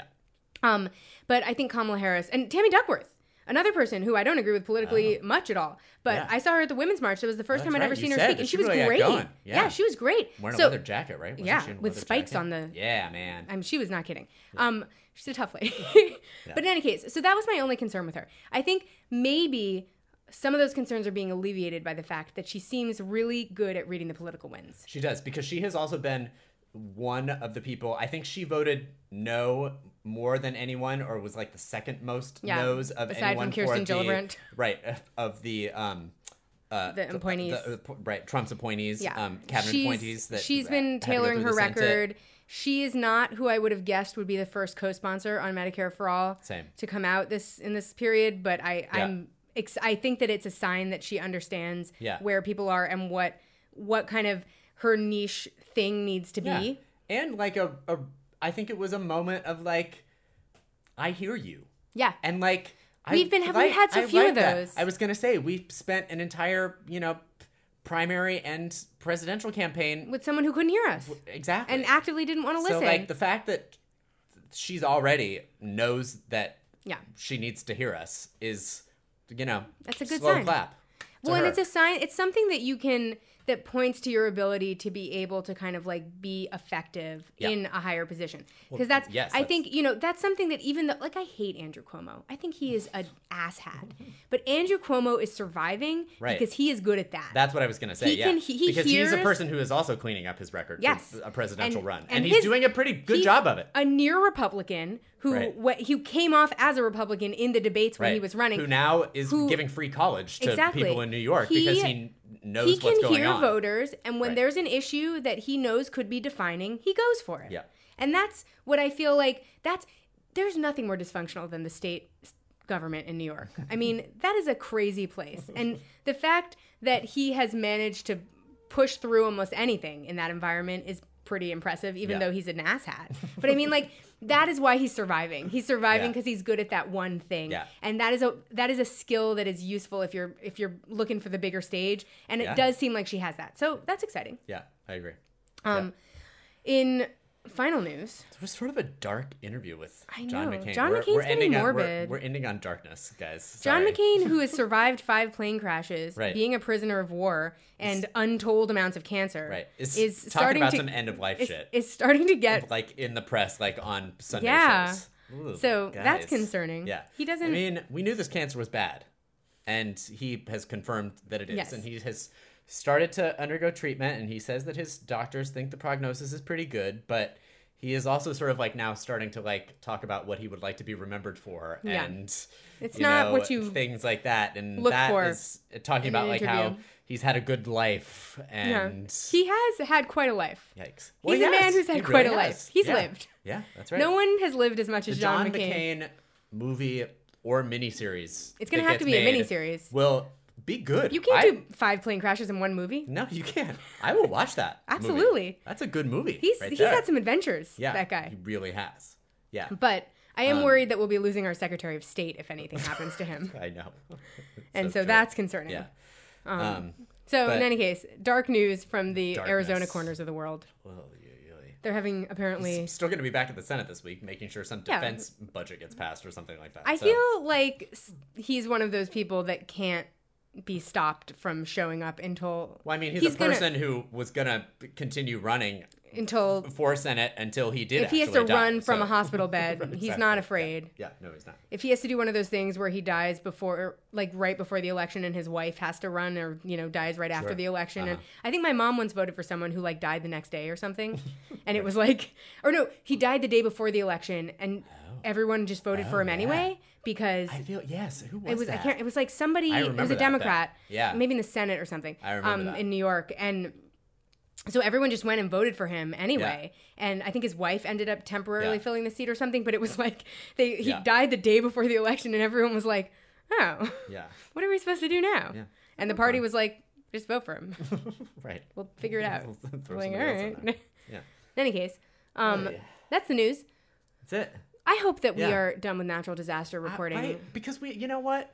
But I think Kamala Harris and Tammy Duckworth, another person who I don't agree with politically much at all, but Yeah. I saw her at the Women's March. It was the first That's time I'd right. ever You seen her said speak, that and she she was really got great. going. Yeah. She was great. Wearing a So- leather jacket, right? Wasn't yeah, she in a with leather spikes jacket? on the. Yeah, man. She was not kidding. She's a tough lady. But in any case, so that was my only concern with her. I think maybe some of those concerns are being alleviated by the fact that she seems really good at reading the political winds. She does, because she has also been one of the people. I think she voted no more than anyone, or was like the second most no's of aside anyone from Kirsten for Gillibrand. Right, of the appointees. right, Trump's appointees, Yeah. cabinet appointees. That she's been had to go tailoring through her the Senate. record. She is not who I would have guessed would be the first co-sponsor on Medicare for All Same. to come out in this period, but I think that it's a sign that she understands Yeah. where people are and what kind of her niche thing needs to Yeah. be. And like I think it was a moment of like, I hear you. Yeah. And like, We've had so few of those. I was gonna say, we spent an entire, primary and presidential campaign With someone who couldn't hear us exactly and actively didn't want to listen. So like the fact that she's already knows that Yeah. she needs to hear us is, That's a good slow sign. clap. to Well, and her. it's a sign. It's something that points to your ability to be able to kind of like be effective Yeah. in a higher position. Well, Because yes, I that's- think, that's something that even though, like, I hate Andrew Cuomo. I think he is an asshat. But Andrew Cuomo is surviving Right. because he is good at that. That's what I was going to say. He can- he because he's a hears- person who is also cleaning up his record Yes. for a presidential And- run, and and he's doing a pretty good he's job of it. A near Republican who Right. who came off as a Republican in the debates when he was running. Who now is giving free college to Exactly. people in New York because he knows he what's can going hear on. voters, and when Right. there's an issue that he knows could be defining, he goes for it. Yeah. And that's what I feel like. There's nothing more dysfunctional than the state government in New York. I mean, that is a crazy place. And the fact that he has managed to push through almost anything in that environment is pretty impressive, even Yeah. though he's an asshat. But I mean, like, that is why he's surviving. He's surviving Yeah. because he's good at that one thing. Yeah. And that is a skill that is useful if you're looking for the bigger stage. And Yeah. it does seem like she has that. So that's exciting. Yeah, I agree. In final news, It was sort of a dark interview with I John know. McCain. John We're- McCain's we're getting ending on- morbid. We're ending on darkness, guys. John Sorry. McCain, who has survived 5 plane crashes, Right. being a prisoner of war, and untold amounts of cancer, Right. is Talking starting about to some end of life shit. is starting to get. Like in the press, like on Sunday Yeah. shows. Ooh, So that's guys. concerning. Yeah. He doesn't- I mean, we knew this cancer was bad. And he has confirmed that it is. Yes. And he has started to undergo treatment. And he says that his doctors think the prognosis is pretty good. But he is also sort of like now starting to like talk about what he would like to be remembered for. Yeah. And It's not what you things like that. And look that for is talking in about an like how interview. he's had a good life. And He has had quite a life. yikes. He's a man who's had He quite really a life. has. He's Yeah. lived. Yeah, that's right. No one has lived as much as The John John McCain movie or miniseries. It's gonna that have to gets be a made miniseries. Will be good. You can't do 5 plane crashes in one movie. No, you can't. I will watch that. movie. Absolutely. That's a good movie. He's right he's there. had some adventures. Yeah, That guy. He really has. Yeah, But I am worried that we'll be losing our Secretary of State if anything happens to him. I know. And so true. that's concerning. Yeah. So But- in any case, dark news from the Darkness. Arizona corners of the world. Well, They're having apparently. he's still going to be back at the Senate this week, making sure some Yeah. defense budget gets passed or something like that. I So, feel like he's one of those people that can't be stopped from showing up until. Well, I mean, he's a gonna- person who was going to continue running until for Senate until he did. if he has to actually die. run from So- a hospital bed, he's Exactly. not afraid. Yeah, no, he's not. If he has to do one of those things where he dies before, like right before the election, and his wife has to run, or dies right after Sure. the election, and Uh-huh. I think my mom once voted for someone who like died the next day or something, and it was like, or no, he died the day before the election, and everyone just voted for him yeah. anyway because I feel yes. Who was it was that? I can't. It was like somebody. I It was remember a that, Democrat. yeah. maybe in the Senate or something. I remember that. In New York, and so everyone just went and voted for him anyway. And I think his wife ended up temporarily Yeah. filling the seat or something. But it was like he Yeah. died the day before the election, and everyone was like, "Oh, Yeah. what are we supposed to do now?" Yeah. And the party was like, "Just vote for him. Right. We'll figure it out." We'll throw Like, all somebody else in right. there. Yeah. In any case, Yeah. that's the news. That's it. I hope that we Yeah. are done with natural disaster reporting. Right? Because you know what?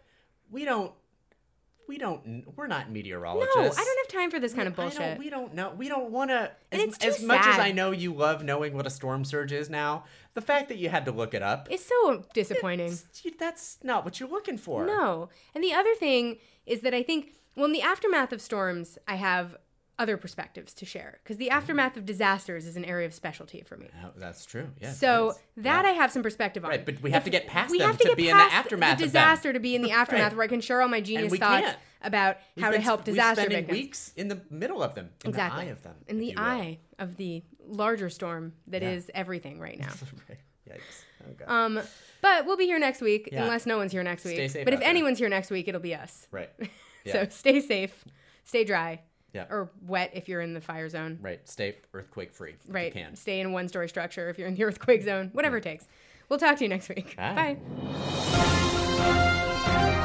We're not No, meteorologists. I don't have time for this kind of bullshit. We don't know. We don't want to. And it's too As much as sad. I know you love knowing what a storm surge is now, the fact that you had to look it up, It's so disappointing. that's not what you're looking for. No. And the other thing is that I think, well, in the aftermath of storms, I have other perspectives to share because the aftermath of disasters is an area of specialty for me. Oh, that's true. Yes. So it is. that Yeah. I have some perspective on. Right, but we have to get past we them have to to get be in the past aftermath the of them. disaster to be in the aftermath Right. where I can share all my genius we thoughts can't. about how to help disaster We're spending victims. weeks in the middle of them, in Exactly. the eye of them, In if the you will. eye of the larger storm that Yeah. is everything right now. Right. Yikes. Okay. But we'll be here next week Yeah. unless no one's here next week. Stay safe But if out there. anyone's here next week, it'll be us. Right. So Yeah. stay safe, stay dry, Yeah. or wet if you're in the fire zone. Right. Stay earthquake free. If Right. You can. Stay in a one-story structure if you're in the earthquake zone. Whatever it takes. We'll talk to you next week. Bye. Bye.